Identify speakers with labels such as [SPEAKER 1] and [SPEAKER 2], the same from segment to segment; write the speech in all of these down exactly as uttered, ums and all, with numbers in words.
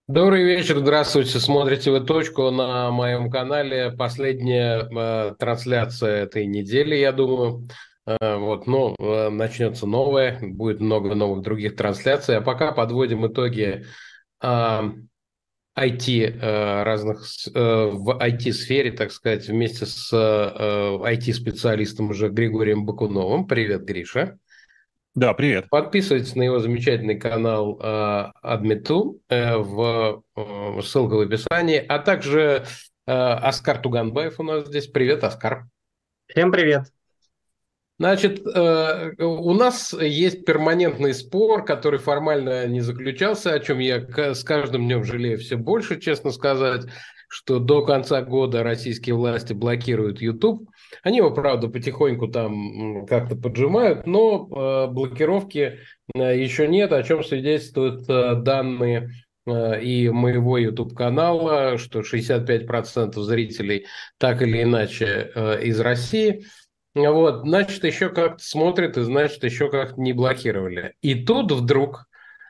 [SPEAKER 1] Добрый вечер, здравствуйте. Смотрите вы точку на моем канале. Последняя э, трансляция этой недели, я думаю. Э, вот, ну, э, начнется новая, будет много новых других трансляций. А пока подводим итоги э, ай ти э, разных с- э, в ай ти-сфере, так сказать, вместе с э, ай ти-специалистом уже Григорием Бакуновым. Привет, Гриша.
[SPEAKER 2] Да, привет.
[SPEAKER 1] Подписывайтесь на его замечательный канал э, Адмиту, э, в, э, ссылка в описании, а также э, Оскар Туганбаев у нас здесь. Привет, Оскар.
[SPEAKER 3] Всем привет.
[SPEAKER 1] Значит, э, у нас есть перманентный спор, который формально не заключался, о чем я к- с каждым днем жалею все больше, честно сказать, что до конца года российские власти блокируют YouTube. Они его, правда, потихоньку там м, как-то поджимают, но э, блокировки э, еще нет, о чем свидетельствуют э, данные э, и моего YouTube-канала, что шестьдесят пять процентов зрителей так или иначе э, из России. Вот, значит, еще как-то смотрят, и значит, еще как-то не блокировали. И тут вдруг,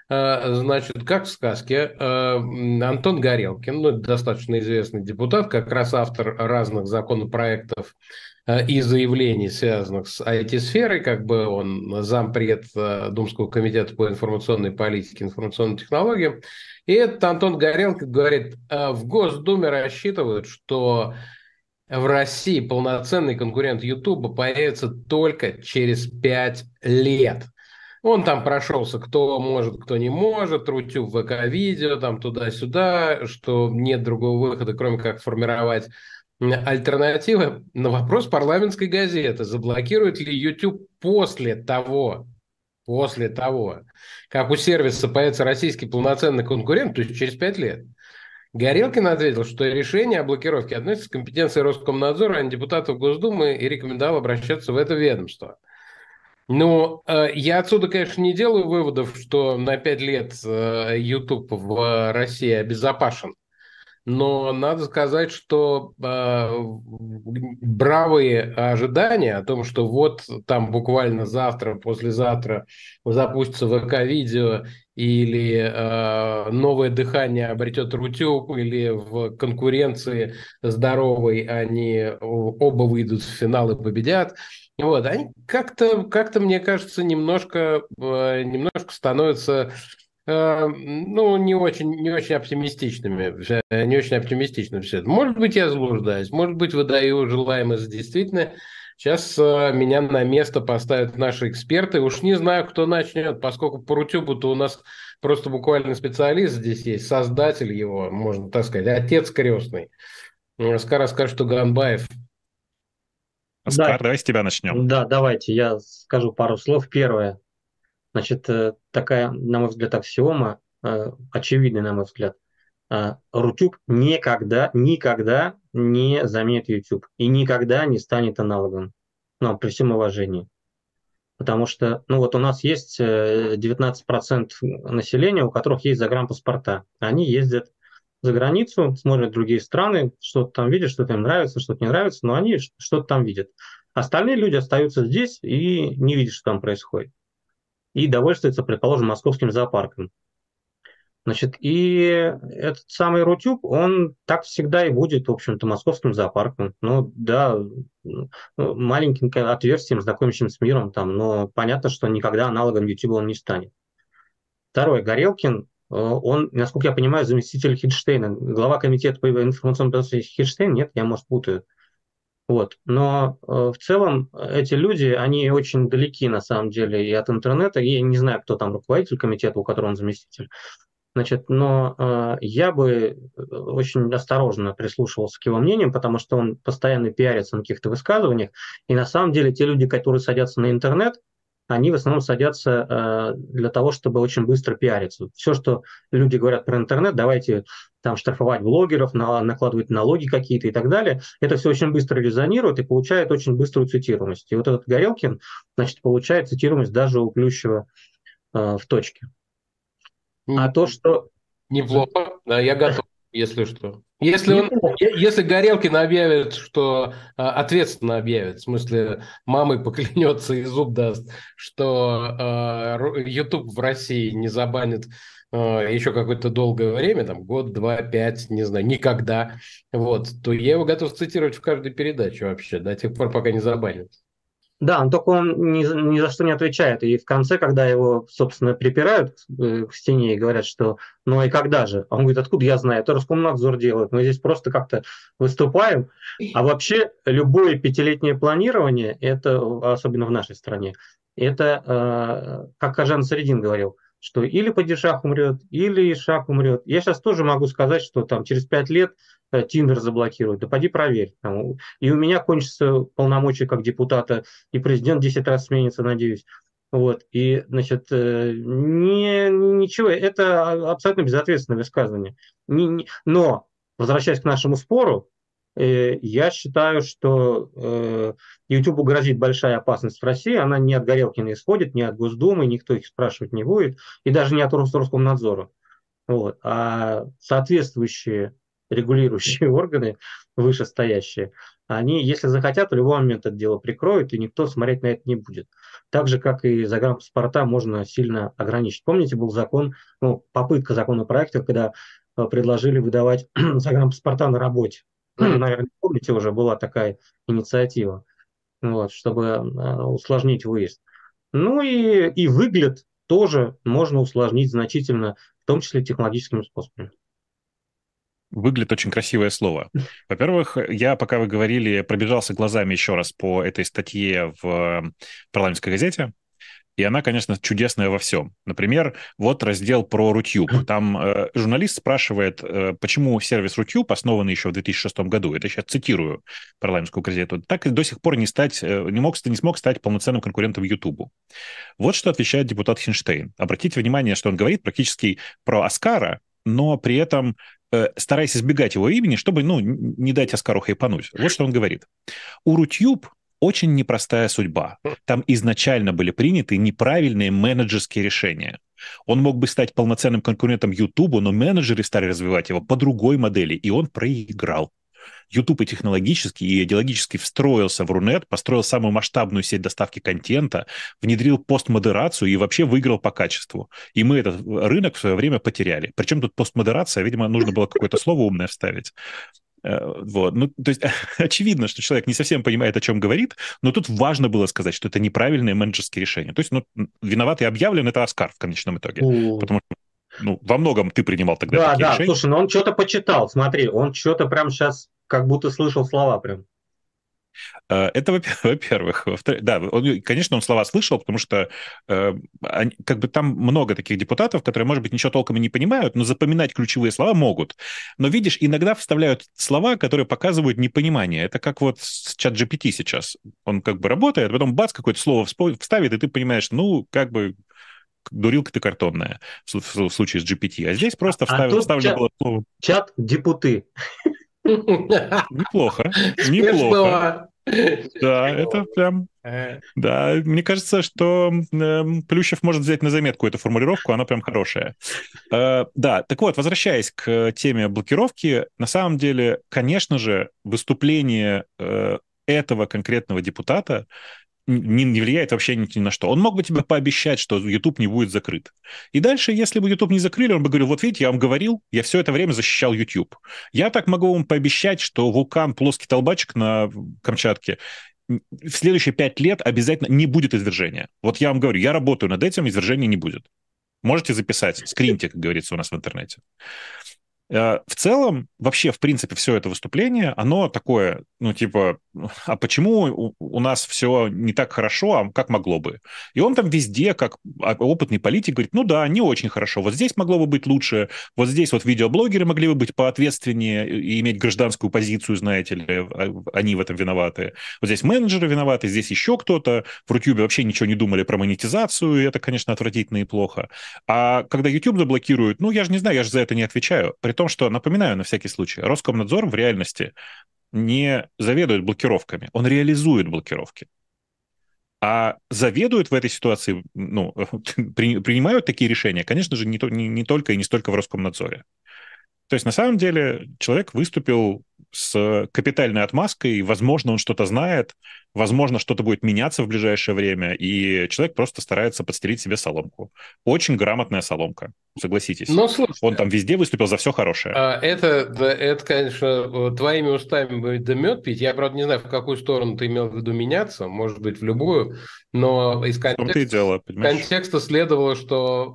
[SPEAKER 1] э, значит, как в сказке, э, м, Антон Горелкин, ну, это достаточно известный депутат, как раз автор разных законопроектов э, и заявлений, связанных с ай ти-сферой, как бы он зампред э, Думского комитета по информационной политике, информационным технологиям. И этот Антон Горелкин говорит, э, в Госдуме рассчитывают, что в России полноценный конкурент Ютуба появится только через пять лет. Он там прошелся, кто может, кто не может, Рутюб, ВК-видео, там туда-сюда, что нет другого выхода, кроме как формировать альтернативы. На вопрос парламентской газеты, заблокирует ли YouTube после того, после того, как у сервиса появится российский полноценный конкурент, то есть через пять лет. Горелкин ответил, что решение о блокировке относится к компетенции Роскомнадзора, а не депутатов Госдумы, и рекомендовал обращаться в это ведомство. Ну, э, я отсюда, конечно, не делаю выводов, что на пять лет э, YouTube в России обезопасен. Но надо сказать, что э, бравые ожидания о том, что вот там буквально завтра, послезавтра запустится ВК-видео или э, новое дыхание обретет Рутюб, или в конкуренции здоровой они оба выйдут в финал и победят. Вот, они как-то, как-то, мне кажется, немножко, э, немножко становятся Э, ну, не очень, не очень оптимистичными, вся- не очень оптимистично все это. Может быть, я заблуждаюсь, может быть, выдаю желаемое за действительное. Сейчас э, меня на место поставят наши эксперты. Уж не знаю, кто начнет, поскольку по Рутюбу-то у нас просто буквально специалист здесь есть, создатель его, можно так сказать, отец крестный. Скоро скажет, что Ганбаев.
[SPEAKER 3] Да,
[SPEAKER 2] Оскар, давай с тебя начнем.
[SPEAKER 3] да, давайте я скажу пару слов. Первое, значит, э, такая, на мой взгляд, аксиома, э, очевидная, на мой взгляд. А, Рутюб никогда, никогда не заменит YouTube и никогда не станет аналогом. Ну, при всем уважении. Потому что, ну вот у нас есть э, девятнадцать процентов населения, у которых есть загранпаспорта. Они ездят за границу, смотрят другие страны, что-то там видят, что-то им нравится, что-то не нравится, но они ш- что-то там видят. Остальные люди остаются здесь и не видят, что там происходит. И довольствуются, предположим, московским зоопарком. Значит, и этот самый Рутюб, он так всегда и будет, в общем-то, московским зоопарком. Ну, да, ну, маленьким ка- отверстием, знакомящим с миром, там, но понятно, что никогда аналогом YouTube он не станет. Второе, Горелкин, э, он, насколько я понимаю, заместитель Хидштейна, глава комитета по информационной безопасности Хидштейн, нет, я, может, путаю. Вот. Но э, в целом эти люди, они очень далеки на самом деле и от интернета. Я не знаю, кто там руководитель комитета, у которого он заместитель. Значит, но э, я бы э, очень осторожно прислушивался к его мнениям, потому что он постоянно пиарится на каких-то высказываниях. И на самом деле те люди, которые садятся на интернет, они в основном садятся э, для того, чтобы очень быстро пиариться. Все, что люди говорят про интернет, давайте там штрафовать блогеров, на, накладывать налоги какие-то и так далее, это все очень быстро резонирует и получает очень быструю цитируемость. И вот этот Горелкин, значит, получает цитируемость даже у Плющева э, в точке. А
[SPEAKER 1] М,
[SPEAKER 3] то, что
[SPEAKER 1] Неплохо, да, я готов. Если что. Если он,
[SPEAKER 3] Неплохо.
[SPEAKER 1] е- если Горелкин объявит, что а, ответственно объявит, в смысле мамой поклянется и зуб даст, что а, Ру- YouTube в России не забанит а, еще какое-то долгое время, там год, два, пять, не знаю, никогда, вот, то я его готов цитировать в каждой передаче вообще, до тех пор, пока не забанят.
[SPEAKER 3] Да, но только он ни, за- ни за что не отвечает. И в конце, когда его, собственно, припирают э, к стене и говорят, что ну и когда же? А он говорит, откуда я знаю? Это Роскомнадзор делает. Мы здесь просто как-то выступаем. А вообще любое пятилетнее планирование, это, особенно в нашей стране, это, э, как Кажан Средин говорил, что или падишах умрет, или шах умрет. Я сейчас тоже могу сказать, что там через пять лет э, Тиндер заблокируют. Да поди проверь. Там, и у меня кончатся полномочия как депутата, и президент десять раз сменится, надеюсь. Вот. И, значит, э, не, ничего, это абсолютно безответственное высказывание. Не- не- но, возвращаясь к нашему спору, э, я считаю, что э, YouTube грозит большая опасность в России. Она не от Горелкина исходит, не от Госдумы, никто их спрашивать не будет, и даже не от Рос- Роскомнадзора. Вот. А соответствующие регулирующие органы, вышестоящие, они, если захотят, в любой момент это дело прикроют, и никто смотреть на это не будет. Так же, как и загранпаспорта можно сильно ограничить. Помните, был закон, ну, попытка законопроекта, когда э, предложили выдавать загранпаспорта на работе. Наверное, наверное, помните, уже была такая инициатива, вот, чтобы э, усложнить выезд. Ну и, и выгляд тоже можно усложнить значительно, в том числе технологическими способами.
[SPEAKER 2] Выглядит очень красивое слово. Во-первых, я, пока вы говорили, пробежался глазами еще раз по этой статье в парламентской газете, и она, конечно, чудесная во всем. Например, вот раздел про Рутюб. Там э, журналист спрашивает, э, почему сервис Рутюб, основанный еще в две тысячи шестом году, это сейчас цитирую парламентскую газету, так и до сих пор не, стать, э, не, мог, не смог стать полноценным конкурентом Ютубу. Вот что отвечает депутат Хинштейн. Обратите внимание, что он говорит практически про Оскара, но при этом э, стараясь избегать его имени, чтобы ну, не дать Оскару хайпануть. Вот что он говорит. У Рутюб очень непростая судьба. Там изначально были приняты неправильные менеджерские решения. Он мог бы стать полноценным конкурентом Ютубу, но менеджеры стали развивать его по другой модели, и он проиграл. YouTube и технологически, и идеологически встроился в Рунет, построил самую масштабную сеть доставки контента, внедрил постмодерацию и вообще выиграл по качеству. И мы этот рынок в свое время потеряли. Причем тут постмодерация, видимо, нужно было какое-то слово умное вставить. Вот. Ну, то есть очевидно, что человек не совсем понимает, о чем говорит, но тут важно было сказать, что это неправильное менеджерское решение. То есть, ну, виноватый объявлен это Оскар в конечном итоге.
[SPEAKER 3] У,
[SPEAKER 2] Потому что ну, во многом ты принимал тогда
[SPEAKER 3] Да,
[SPEAKER 2] такие
[SPEAKER 3] да,
[SPEAKER 2] решения.
[SPEAKER 3] слушай, ну он что-то почитал, смотри, он что-то прям сейчас как будто слышал слова прям.
[SPEAKER 2] Э, Это, во- во-первых. Во-вторых, да, он, конечно, он слова слышал, потому что э, они- как бы там много таких депутатов, которые, может быть, ничего толком и не понимают, но запоминать ключевые слова могут. Но, видишь, иногда вставляют слова, которые показывают непонимание. Это как вот с чат джи пи ти сейчас. Он как бы работает, а потом бац, какое-то слово вспо- вставит, и ты понимаешь, ну, как бы дурилка ты картонная в, су- в случае с джи пи ти. А здесь
[SPEAKER 3] А,
[SPEAKER 2] просто
[SPEAKER 3] а
[SPEAKER 2] встав-
[SPEAKER 3] тут
[SPEAKER 2] вставлено
[SPEAKER 3] чат,
[SPEAKER 2] было слово
[SPEAKER 3] чат депуты.
[SPEAKER 2] неплохо, неплохо.
[SPEAKER 1] Смешно.
[SPEAKER 2] Да,
[SPEAKER 1] Смешно.
[SPEAKER 2] это прям
[SPEAKER 1] Э,
[SPEAKER 2] да, мне кажется, что эм, Плющев может взять на заметку эту формулировку, она прям хорошая. Э, да, так вот, возвращаясь к теме блокировки, на самом деле, конечно же, выступление э, этого конкретного депутата не, не влияет вообще ни, ни на что. Он мог бы тебе пообещать, что YouTube не будет закрыт. И дальше, если бы YouTube не закрыли, он бы говорил, вот видите, я вам говорил, я все это время защищал YouTube. Я так могу вам пообещать, что вулкан Плоский Толбачик на Камчатке в следующие пять лет обязательно не будет извержения. Вот я вам говорю, я работаю над этим, извержения не будет. Можете записать, скриньте, как говорится у нас в интернете. Э, В целом, вообще, в принципе, все это выступление, оно такое, ну, типа, а почему у, у нас все не так хорошо, а как могло бы? И он там везде, как опытный политик, говорит, ну да, не очень хорошо, вот здесь могло бы быть лучше, вот здесь вот видеоблогеры могли бы быть поответственнее и иметь гражданскую позицию, знаете ли, а- они в этом виноваты. Вот здесь менеджеры виноваты, здесь еще кто-то, в Рутюбе вообще ничего не думали про монетизацию, и это, конечно, отвратительно и плохо. А когда YouTube заблокируют, ну, я же не знаю, я же за это не отвечаю. При том, что, напоминаю на всякий случай, Роскомнадзор в реальности не заведует блокировками, он реализует блокировки. А заведуют в этой ситуации, ну, при, принимают такие решения, конечно же, не, то, не, не только и не столько в Роскомнадзоре. То есть, на самом деле, человек выступил с капитальной отмазкой, возможно, он что-то знает, возможно, что-то будет меняться в ближайшее время, и человек просто старается подстелить себе соломку. Очень грамотная соломка, согласитесь.
[SPEAKER 1] Ну, слушай,
[SPEAKER 2] Он там везде выступил за все хорошее.
[SPEAKER 1] а, это, да, это, конечно, твоими устами будет да мед пить. Я, правда, не знаю, в какую сторону ты имел в виду меняться, может быть, в любую, но из
[SPEAKER 2] В том-то и
[SPEAKER 1] контекста,
[SPEAKER 2] дело, понимаешь?
[SPEAKER 1] контекста следовало, что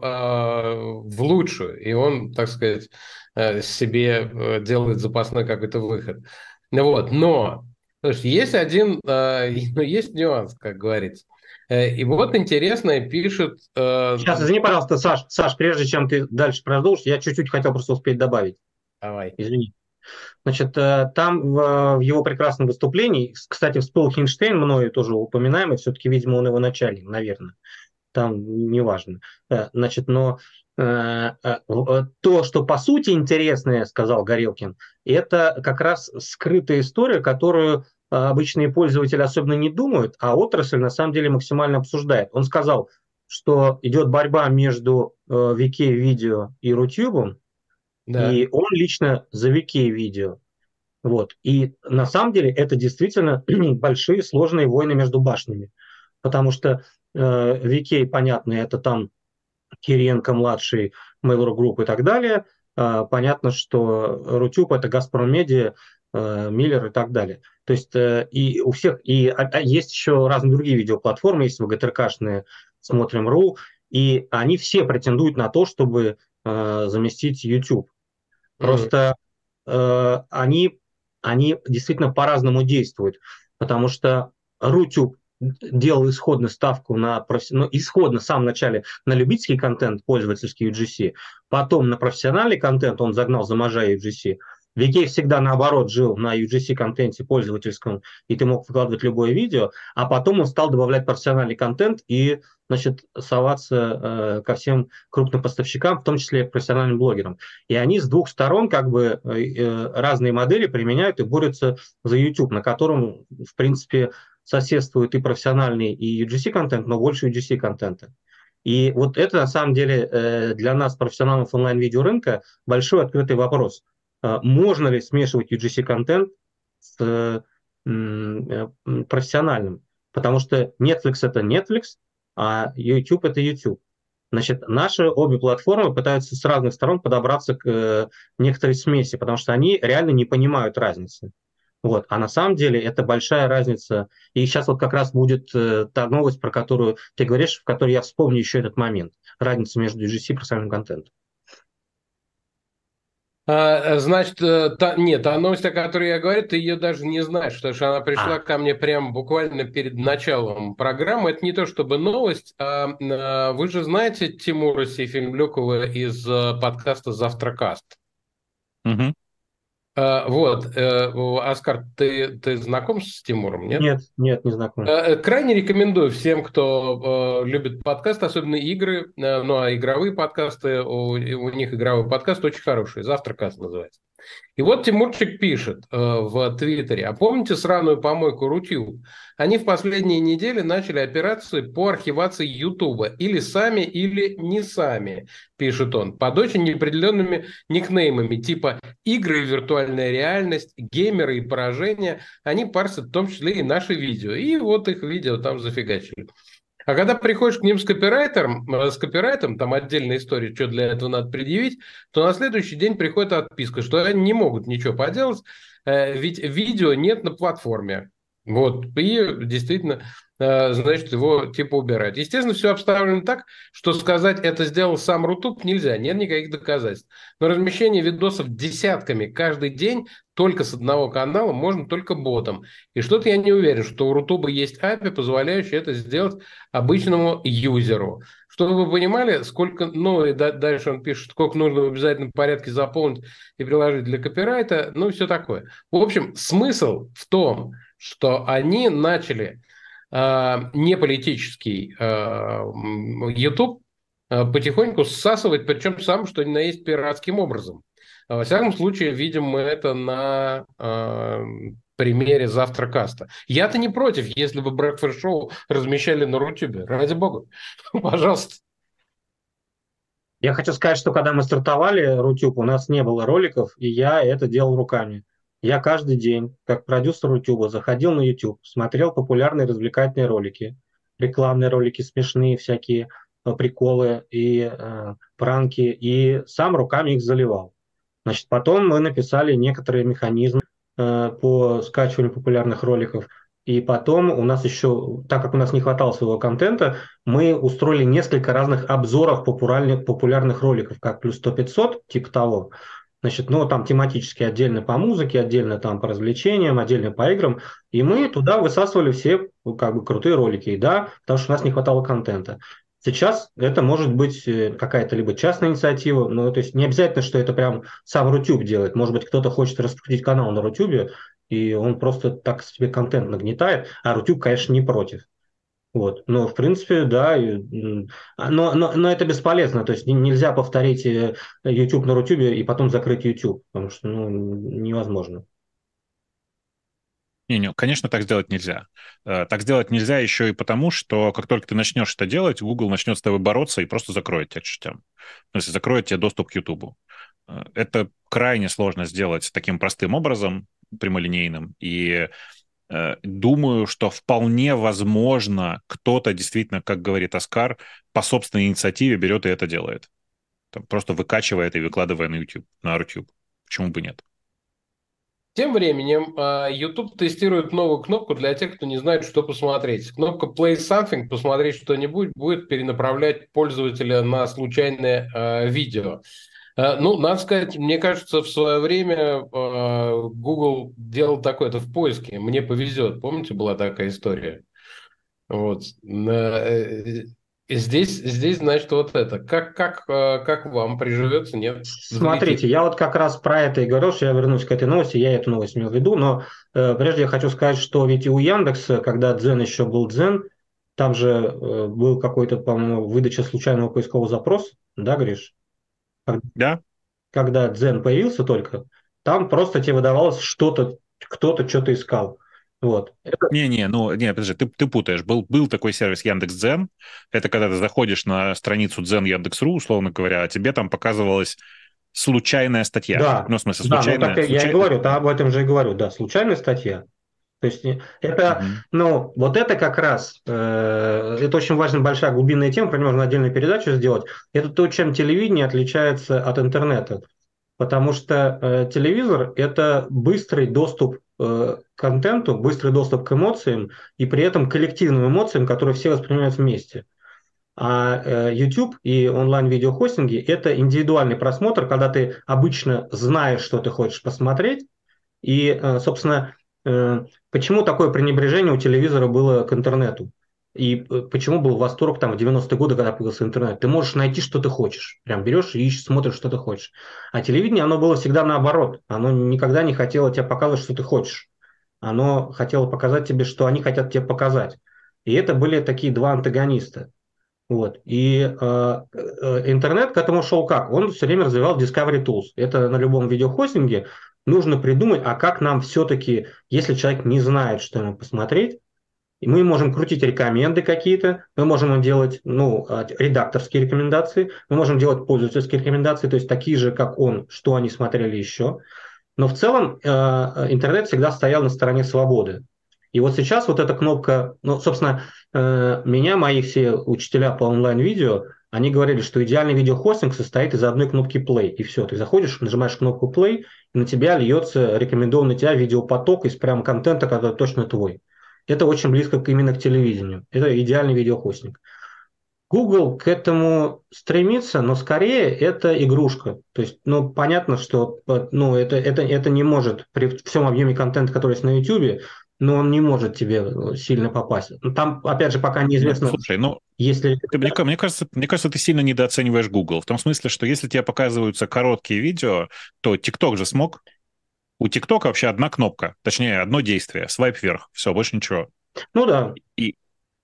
[SPEAKER 1] э, в лучшую, и он, так сказать, э, себе э, делает запасной какой-то выход. Ну вот, но, слушай, есть один, э, ну, есть нюанс, как говорится. Э, И вот интересное пишет... э,
[SPEAKER 3] Сейчас, извини, пожалуйста, Саш, Саш, прежде чем ты дальше продолжишь, я чуть-чуть хотел просто успеть добавить.
[SPEAKER 1] Давай.
[SPEAKER 3] Извини. Значит, э, там в, в его прекрасном выступлении, с- кстати, всплыл Хинштейн, мною тоже упоминаемый, все-таки, видимо, он его начальник, наверное, там неважно. Э, Значит, но э, э, в- э, то, что по сути интересное, сказал Горелкин, это как раз скрытая история, которую э, обычные пользователи особенно не думают, а отрасль на самом деле максимально обсуждает. Он сказал, что идет борьба между э, ви кей-видео и Рутюбом,
[SPEAKER 1] Да.
[SPEAKER 3] и он лично за ви кей-видео. Вот. И на самом деле это действительно большие сложные войны между башнями, потому что э, ви кей, понятно, это там Кириенко младший, Mail.ru Group и так далее. Э, понятно, что Рутюб это Газпром Медиа, э, Миллер и так далее. То есть э, и у всех, и а, а есть еще разные другие видеоплатформы, есть вэ гэ тэ эр ка-шные, Смотрим.ру, и они все претендуют на то, чтобы э, заместить YouTube.
[SPEAKER 1] Мгм.
[SPEAKER 3] Просто э, они, они действительно по-разному действуют, потому что Рутюб делал исходно ставку на профи- ну, исходно в самом начале на любительский контент, пользовательский ю джи си, потом на профессиональный контент он загнал за можа ю джи си. ви кей всегда наоборот жил на ю джи си контенте пользовательском, и ты мог выкладывать любое видео, а потом он стал добавлять профессиональный контент и, значит, соваться э, ко всем крупным поставщикам, в том числе и профессиональным блогерам. И они с двух сторон как бы э, разные модели применяют и борются за YouTube, на котором, в принципе, соседствует и профессиональный, и ю джи си-контент, но больше ю джи си-контента. И вот это, на самом деле, э, для нас, профессионалов онлайн-видеорынка, большой открытый вопрос. Э, Можно ли смешивать ю джи си-контент с э, м, э, профессиональным? Потому что Netflix– это Netflix, а YouTube– это YouTube. Значит, наши обе платформы пытаются с разных сторон подобраться к э, некоторой смеси, потому что они реально не понимают разницы. Вот. А на самом деле это большая разница. И сейчас вот как раз будет э, та новость, про которую ты говоришь, в которой я вспомню еще этот момент. Разница между ю джи си и профессиональным контентом.
[SPEAKER 1] А, значит, э, та, нет, та новость, о которой я говорю, ты ее даже не знаешь, потому что она пришла
[SPEAKER 3] А,
[SPEAKER 1] ко мне прямо буквально перед началом программы. Это не то чтобы новость, а, а вы же знаете Тимура Сейфимлюкова из э, подкаста «Завтракаст».
[SPEAKER 2] Мгм.
[SPEAKER 1] А, вот, э, Оскар, ты, ты знаком с Тимуром, нет?
[SPEAKER 3] нет, нет, не знаком.
[SPEAKER 1] Э, Крайне рекомендую всем, кто э, любит подкасты, особенно игры, э, ну а игровые подкасты, у, у них игровой подкаст очень хороший, «Завтракаст» называется. И вот Тимурчик пишет э, в Твиттере: а помните сраную помойку Рутюб? Они в последние недели начали операции по архивации Ютуба. Или сами, или не сами, пишет он, под очень неопределенными никнеймами, типа игры и виртуальная реальность, геймеры и поражения. Они парсят в том числе и наши видео. И вот их видео там зафигачили. А когда приходишь к ним с копирайтером, э, с копирайтом, там отдельная история, что для этого надо предъявить, то на следующий день приходит отписка, что они не могут ничего поделать, э, ведь видео нет на платформе. Вот, и действительно, э, значит, его типа убирают. Естественно, все обставлено так, что сказать, это сделал сам Рутуб, нельзя, нет никаких доказательств. Но размещение видосов десятками каждый день только с одного канала можно только ботом. И что-то я не уверен, что у Рутуба есть эй пи ай, позволяющий это сделать обычному юзеру. Чтобы вы понимали, сколько, ну и да- дальше он пишет, сколько нужно в обязательном порядке заполнить и приложить для копирайта, ну и все такое. В общем, смысл в том, что они начали э, не политический э, м, YouTube э, потихоньку всасывать, причем сам, что ни на есть пиратским образом. Во всяком случае, видим мы это на э, примере «Завтракаста». Я-то не против, если бы Breakfast Show размещали на Рутюбе. Ради бога. Пожалуйста.
[SPEAKER 3] Я хочу сказать, что когда мы стартовали Рутюб, у нас не было роликов, и я это делал руками. Я каждый день, как продюсер Рутюба, заходил на YouTube, смотрел популярные развлекательные ролики, рекламные ролики, смешные всякие э, приколы и э, пранки, и сам руками их заливал. Значит, потом мы написали некоторые механизмы э, по скачиванию популярных роликов. И потом у нас еще, так как у нас не хватало своего контента, мы устроили несколько разных обзоров популярных, популярных роликов, как плюс сто пятьсот, типа того. Значит, ну, там тематически отдельно по музыке, отдельно там по развлечениям, отдельно по играм. И мы туда высасывали все как бы крутые ролики. И да, потому что у нас не хватало контента. Сейчас это может быть э, какая-то либо частная инициатива, но то есть не обязательно, что это прям сам Рутюб делает. Может быть, кто-то хочет раскрутить канал на Рутюбе, и он просто так себе контент нагнетает, а Рутюб, конечно, не против. Вот. Но, в принципе, да, и, м, а, но, но, но это бесполезно. То есть не- нельзя повторить э, YouTube на Рутюбе и потом закрыть YouTube, потому что ну, невозможно.
[SPEAKER 2] Не, не, конечно, так сделать нельзя. Э, Так сделать нельзя еще и потому, что как только ты начнешь это делать, Google начнет с тобой бороться и просто закроет тебя к чертям. То есть закроет тебе доступ к YouTube. Э, Это крайне сложно сделать таким простым образом, прямолинейным. И э, думаю, что вполне возможно, кто-то действительно, как говорит Оскар, по собственной инициативе берет и это делает. Там просто выкачивает и выкладывая на YouTube, на YouTube. Почему бы нет?
[SPEAKER 1] Тем временем а, YouTube тестирует новую кнопку для тех, кто не знает, что посмотреть. Кнопка Play Something, посмотреть что-нибудь, будет перенаправлять пользователя на случайное а, видео. А, Ну, надо сказать, мне кажется, в свое время а, Google делал такое, это в поиске. Мне повезет. Помните, была такая история? Вот. На- э, и Здесь, здесь, значит, вот это. Как, как, а, как вам приживется, нет? Взлетит.
[SPEAKER 3] Смотрите, я вот как раз про это и говорил, что я вернусь к этой новости, я эту новость имел в виду, но э, прежде я хочу сказать, что ведь и у Яндекса, когда Дзен еще был Дзен, там же э, был какой-то, по-моему, выдача случайного поискового запроса, да, Гриш? Как-
[SPEAKER 2] Да?
[SPEAKER 3] Когда Дзен появился только, там просто тебе выдавалось что-то, кто-то что-то искал. Вот.
[SPEAKER 2] Не-не, ну, не, подожди, ты, ты путаешь. Был, был такой сервис Яндекс.Дзен. Это когда ты заходишь на страницу Дзен Яндекс.ру, условно говоря, а тебе там показывалась случайная статья.
[SPEAKER 3] Да,
[SPEAKER 2] Ну, в смысле,
[SPEAKER 3] да, ну так
[SPEAKER 2] случайная...
[SPEAKER 3] и я и
[SPEAKER 2] случай...
[SPEAKER 3] говорю, да, об этом же и говорю, да, случайная статья. То есть э, это,
[SPEAKER 2] Мгм.
[SPEAKER 3] ну, вот это как раз, э, это очень важная большая глубинная тема, про нее можно отдельную передачу сделать. Это то, чем телевидение отличается от интернета. Потому что э, телевизор– это быстрый доступ э, к контенту, быстрый доступ к эмоциям и при этом коллективным эмоциям, которые все воспринимают вместе. А э, YouTube и онлайн-видеохостинги– это индивидуальный просмотр, когда ты обычно знаешь, что ты хочешь посмотреть, и, э, собственно, э, почему такое пренебрежение у телевизора было к интернету? И э, почему был восторг там в девяностые годы, когда появился интернет? Ты можешь найти, что ты хочешь. Прям берешь и ищешь, смотришь, что ты хочешь. А телевидение, оно было всегда наоборот. Оно никогда не хотело тебе показывать, что ты хочешь. Оно хотело показать тебе, что они хотят тебе показать. И это были такие два антагониста. Вот. И э, э, интернет к этому шел как? Он все время развивал Discovery Tools. Это на любом видеохостинге нужно придумать, а как нам все-таки, если человек не знает, что ему посмотреть, и мы можем крутить рекоменды какие-то, мы можем им делать ну, э, редакторские рекомендации, мы можем делать пользовательские рекомендации, то есть такие же, как он, что они смотрели еще. Но в целом э, интернет всегда стоял на стороне свободы. И вот сейчас вот эта кнопка, ну, собственно, э, меня, мои все учителя по онлайн-видео, они говорили, что идеальный видеохостинг состоит из одной кнопки play. И все, ты заходишь, нажимаешь кнопку play, и на тебя льется рекомендованный тебя видеопоток из прям контента, который точно твой. Это очень близко к- именно к телевидению. Это идеальный видеохостинг. Google к этому стремится, но скорее это игрушка. То есть, ну, понятно, что э, ну, это, это, это не может при всем объеме контента, который есть на YouTube, но он не может тебе э, сильно попасть. Ну, там, опять же, пока
[SPEAKER 2] Ну,
[SPEAKER 3] неизвестно,
[SPEAKER 2] слушай, ну,
[SPEAKER 3] если...
[SPEAKER 2] ты, мне, ка- мне кажется, мне кажется, ты сильно недооцениваешь Google. В том смысле, что если тебе показываются короткие видео, то TikTok же смог. У TikTok вообще одна кнопка, точнее, одно действие, свайп вверх, все, больше ничего.
[SPEAKER 3] Ну да,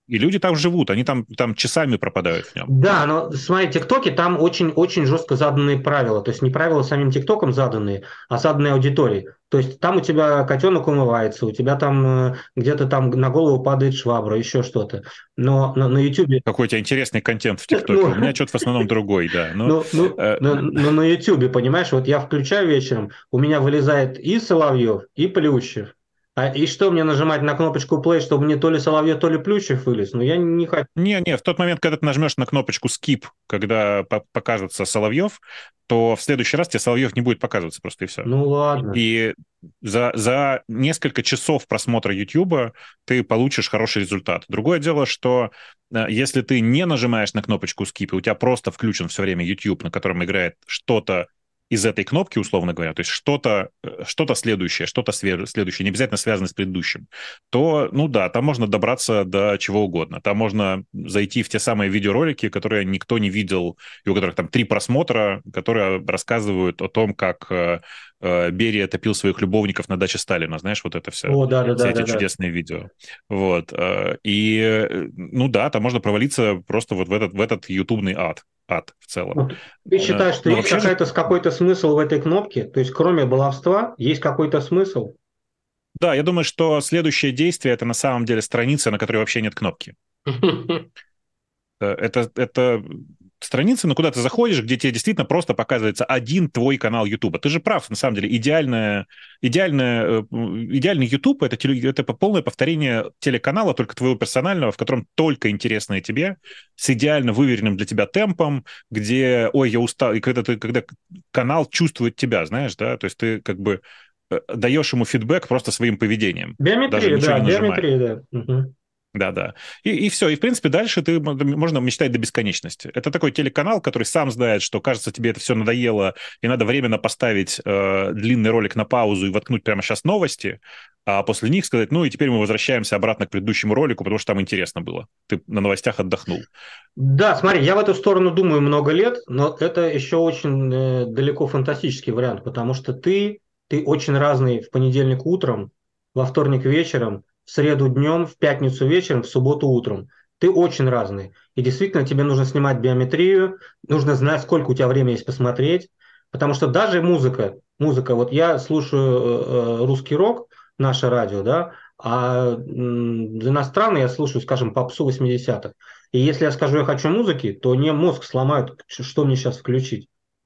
[SPEAKER 2] И люди там живут, они там, там часами пропадают в нем.
[SPEAKER 3] Да, но смотри, ТикТоки там очень-очень жестко заданные правила. То есть не правила самим ТикТоком заданные, а заданные аудиторией. То есть там у тебя котенок умывается, у тебя там э, где-то там на голову падает швабра, еще что-то. Но на, на YouTube...
[SPEAKER 2] Какой у тебя интересный контент в ТикТоке.
[SPEAKER 3] Ну,
[SPEAKER 2] У меня что-то в основном другой, да. Но,
[SPEAKER 3] ну, ну,
[SPEAKER 2] э,
[SPEAKER 3] но, но на YouTube, понимаешь, вот я включаю вечером, у меня вылезает и Соловьев, и Плющев. А, и что мне нажимать на кнопочку play, чтобы мне то ли Соловьев, то ли Плющев вылез? Ну, я не хочу.
[SPEAKER 2] Не-не, в тот момент, когда ты нажмешь на кнопочку skip, когда по- покажется Соловьев, то в следующий раз тебе Соловьев не будет показываться, просто и все.
[SPEAKER 3] Ну, ладно.
[SPEAKER 2] И за, за несколько часов просмотра YouTube ты получишь хороший результат. Другое дело, что э, если ты не нажимаешь на кнопочку skip, и у тебя просто включен все время YouTube, на котором играет что-то из этой кнопки, условно говоря, то есть что-то что следующее, что-то следующее, не обязательно связано с предыдущим, то, ну да, там можно добраться до чего угодно. Там можно зайти в те самые видеоролики, которые никто не видел, и у которых там три просмотра, которые рассказывают о том, как э, э, Берия топил своих любовников на даче Сталина. Знаешь, вот это все.
[SPEAKER 3] О, да, да,
[SPEAKER 2] Все
[SPEAKER 3] да,
[SPEAKER 2] эти
[SPEAKER 3] да, да.
[SPEAKER 2] чудесные видео. Вот. э, И, э, ну да, там можно провалиться просто вот в этот, в этот ютубный ад. Ад в целом.
[SPEAKER 3] Вот ты
[SPEAKER 2] Э,
[SPEAKER 3] считаешь, что
[SPEAKER 2] Но
[SPEAKER 3] есть
[SPEAKER 2] вообще же
[SPEAKER 3] какая-то, какой-то смысл в этой кнопке? То есть, кроме баловства, есть какой-то смысл?
[SPEAKER 2] да, я думаю, что следующее действие — это на самом деле страница, на которой вообще нет кнопки. Э, Это, это страница, ну, куда ты заходишь, где тебе действительно просто показывается один твой канал Ютуба. Ты же прав, на самом деле. Идеальное, идеальное, э, идеальный Ютуб — это, теле- это полное повторение телеканала, только твоего персонального, в котором только интересное тебе, с идеально выверенным для тебя темпом, где, ой, я устал, и когда, ты, когда канал чувствует тебя, знаешь, да, то есть ты как бы э, даешь ему фидбэк просто своим поведением, даже
[SPEAKER 3] Биометрия,
[SPEAKER 2] ничего
[SPEAKER 3] да,
[SPEAKER 2] не нажимая.
[SPEAKER 3] биометрия, да. Мгм.
[SPEAKER 2] Да-да. И, и все. И, в принципе, дальше ты можно мечтать до бесконечности. Это такой телеканал, который сам знает, что, кажется, тебе это все надоело, и надо временно поставить э, длинный ролик на паузу и воткнуть прямо сейчас новости, а после них сказать, ну и теперь мы возвращаемся обратно к предыдущему ролику, потому что там интересно было. Ты на новостях отдохнул.
[SPEAKER 3] Да, смотри, я в эту сторону думаю много лет, но это еще очень э, далеко фантастический вариант, потому что ты, ты очень разный в понедельник утром, во вторник вечером, в среду днем, в пятницу вечером, в субботу утром. Ты очень разный. И действительно тебе нужно снимать биометрию, нужно знать, сколько у тебя времени есть посмотреть, потому что даже музыка, музыка, вот я слушаю э, э, русский рок, наше радио, да, а м, иностранный я слушаю, скажем, попсу восьмидесятых. И если я скажу, я хочу музыки, то мне мозг сломают, что мне сейчас включить.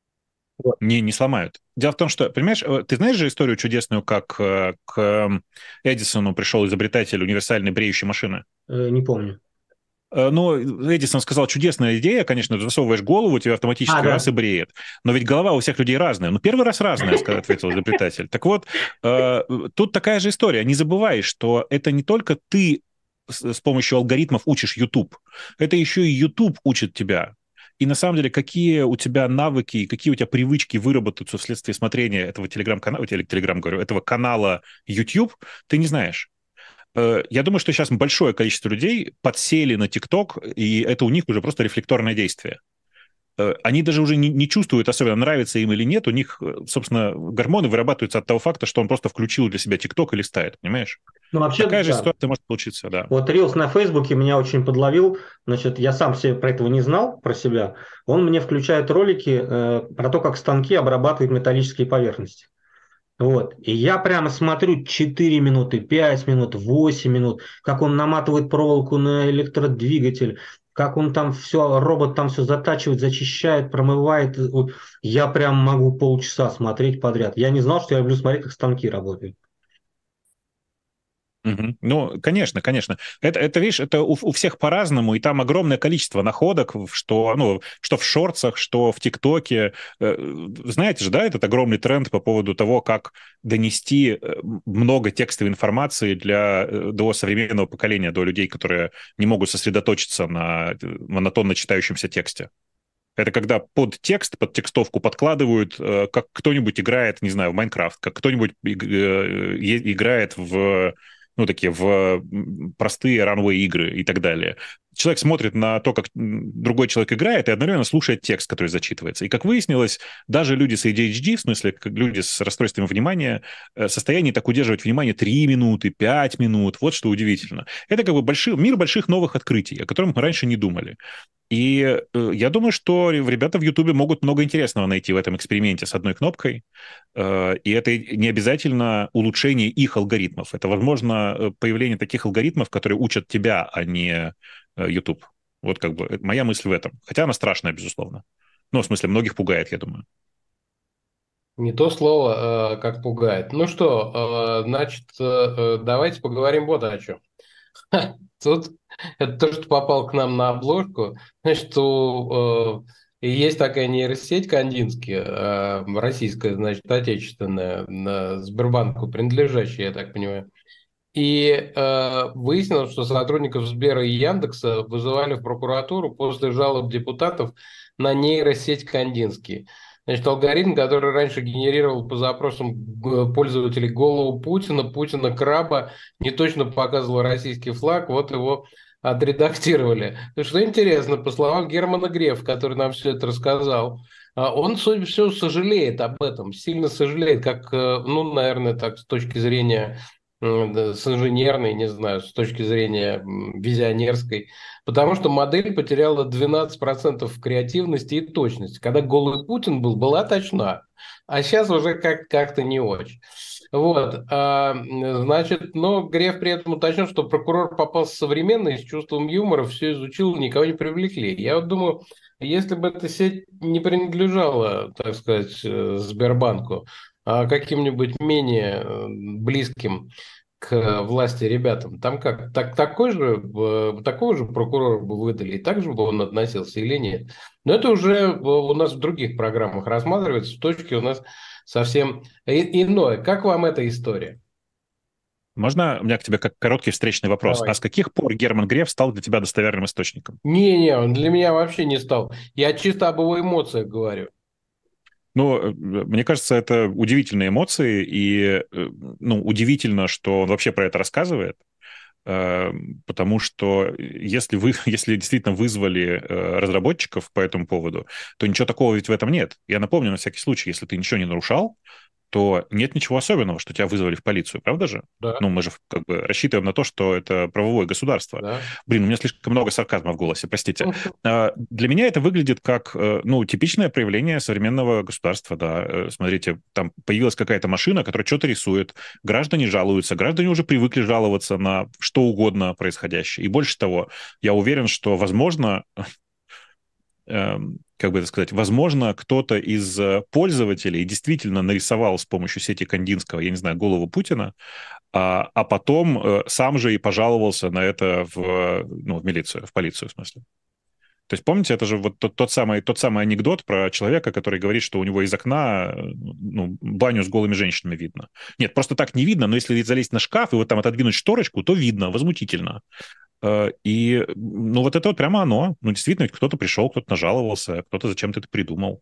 [SPEAKER 3] Вот.
[SPEAKER 2] Не, не сломают. Дело в том, что, понимаешь, э, ты знаешь же историю чудесную, как э, к э, Эдисону пришел изобретатель универсальной бреющей машины?
[SPEAKER 3] Э, не помню.
[SPEAKER 2] Э, Ну, Эдисон сказал, чудесная идея, конечно, ты засовываешь голову, тебя
[SPEAKER 3] А,
[SPEAKER 2] автоматически раз
[SPEAKER 3] да.
[SPEAKER 2] и бреет. Но ведь голова у всех людей разная. Ну, первый раз разная, сказал, ответил изобретатель. Так вот, э, тут такая же история. Не забывай, что это не только ты с, с помощью алгоритмов учишь YouTube, это еще и YouTube учит тебя. И на самом деле, какие у тебя навыки, какие у тебя привычки выработаются вследствие смотрения этого телеграм-канала, или телеграм, говорю, этого канала YouTube, ты не знаешь. Э, Я думаю, что сейчас большое количество людей подсели на ТикТок, и это у них уже просто рефлекторное действие. Э, Они даже уже не, не чувствуют, особенно нравится им или нет, у них, э, собственно, гормоны вырабатываются от того факта, что он просто включил для себя ТикТок и листает, понимаешь?
[SPEAKER 3] Ну, вообще,
[SPEAKER 2] Такая же
[SPEAKER 3] да.
[SPEAKER 2] ситуация может получиться, да.
[SPEAKER 3] Вот Рилс на Фейсбуке меня очень подловил. Значит, я сам себе про этого не знал, про себя. Он мне включает ролики э, про то, как станки обрабатывают металлические поверхности. Вот. И я прямо смотрю четыре минуты, пять минут, восемь минут, как он наматывает проволоку на электродвигатель, как он там все, робот там все затачивает, зачищает, промывает. Вот. Я прям могу полчаса смотреть подряд. Я не знал, что я люблю смотреть, как станки работают.
[SPEAKER 2] Мгм. Ну, конечно, конечно. Это, это, видишь, это у, у всех по-разному, и там огромное количество находок, в- что, ну, что в шортсах, что в ТикТоке. Э, Знаете же, да, этот огромный тренд по поводу того, как донести э, много текстовой информации для, э, до современного поколения, до людей, которые не могут сосредоточиться на э, монотонно читающемся тексте. Это когда под текст, под текстовку подкладывают, э, как кто-нибудь играет, не знаю, в Майнкрафт, как кто-нибудь иг- э, е- играет в ну, такие в простые ранвей игры и так далее. Человек смотрит на то, как другой человек играет, и одновременно слушает текст, который зачитывается. И, как выяснилось, даже люди с эй ди эйч ди, в смысле, как люди с расстройством внимания, в состоянии так удерживать внимание три минуты, пять минут. Вот что удивительно. Это как бы большой, мир больших новых открытий, о которых мы раньше не думали. И э, я думаю, что ребята в Ютубе могут много интересного найти в этом эксперименте с одной кнопкой. Э, и это не обязательно улучшение их алгоритмов. Это, возможно, появление таких алгоритмов, которые учат тебя, а не э, YouTube. Вот как бы моя мысль в этом. Хотя она страшная, безусловно. Ну, в смысле, многих пугает, я думаю.
[SPEAKER 1] Не то слово, э, как пугает. Ну что, э, значит, э, давайте поговорим вот о чем. Тут это то, что попал к нам на обложку. Значит, у, э, есть такая нейросеть Кандински, э, российская, значит, отечественная, на Сбербанку принадлежащая, я так понимаю. И э, выяснилось, что сотрудников Сбера и Яндекса вызывали в прокуратуру после жалоб депутатов на нейросеть Кандински. Значит, алгоритм, который раньше генерировал по запросам г- пользователей голову Путина, Путина краба, не точно показывал российский флаг, вот его отредактировали. То что интересно, по словам Германа Грефа, который нам все это рассказал, а, он, судя по всему, сожалеет об этом, сильно сожалеет, как, э, ну, наверное, так, с точки зрения м, да, с инженерной, не знаю, с точки зрения м, визионерской, потому что модель потеряла двенадцать процентов креативности и точности. Когда голый Путин был, была точна, а сейчас уже как- как-то не очень. Вот, а, м, значит, но Греф при этом уточнил, что прокурор попался современный, с чувством юмора, все изучил, никого не привлекли. Я вот думаю, если бы эта сеть не принадлежала, так сказать, э, Сбербанку, а каким-нибудь менее э, близким к власти ребятам, там как, так, такой же, э, такого же прокурора бы выдали, и так же бы он относился или нет. Но это уже э, у нас в других программах рассматривается, с точки у нас совсем и- иное. Как вам эта история?
[SPEAKER 2] Можно у меня к тебе как короткий встречный вопрос? А с
[SPEAKER 1] Давай.
[SPEAKER 2] каких пор Герман Греф стал для тебя достоверным источником?
[SPEAKER 1] Не-не, он для меня вообще не стал. Я чисто об его эмоциях говорю.
[SPEAKER 2] Ну, э, мне кажется, это удивительные эмоции, и, э, ну, удивительно, что он вообще про это рассказывает, э, потому что если вы, если действительно вызвали э, разработчиков по этому поводу, то ничего такого ведь в этом нет. Я напомню на всякий случай, если ты ничего не нарушал, то нет ничего особенного, что тебя вызвали в полицию, правда же?
[SPEAKER 1] Да,
[SPEAKER 2] Ну, мы же как бы рассчитываем на то, что это правовое государство.
[SPEAKER 1] да.
[SPEAKER 2] Блин, у меня слишком много сарказма в голосе, простите. А, Для меня это выглядит как, э, ну, типичное проявление современного государства, да. Э, Смотрите, там появилась какая-то машина, которая что-то рисует, граждане жалуются, граждане уже привыкли жаловаться на что угодно происходящее. И больше того, я уверен, что, возможно, эм, как бы это сказать, возможно, кто-то из э, пользователей действительно нарисовал с помощью сети Кандинского, я не знаю, голову Путина, а, а потом э, сам же и пожаловался на это в, э, ну, в милицию, в полицию, в смысле. То есть, помните, это же вот тот, тот самый, тот самый анекдот про человека, который говорит, что у него из окна, э, ну, баню с голыми женщинами видно. Нет, просто так не видно, но если залезть на шкаф и вот там отодвинуть шторочку, то видно, возмутительно. Э, И, ну, вот это вот прямо оно. Ну, действительно, ведь кто-то пришел, кто-то нажаловался, кто-то зачем-то это придумал.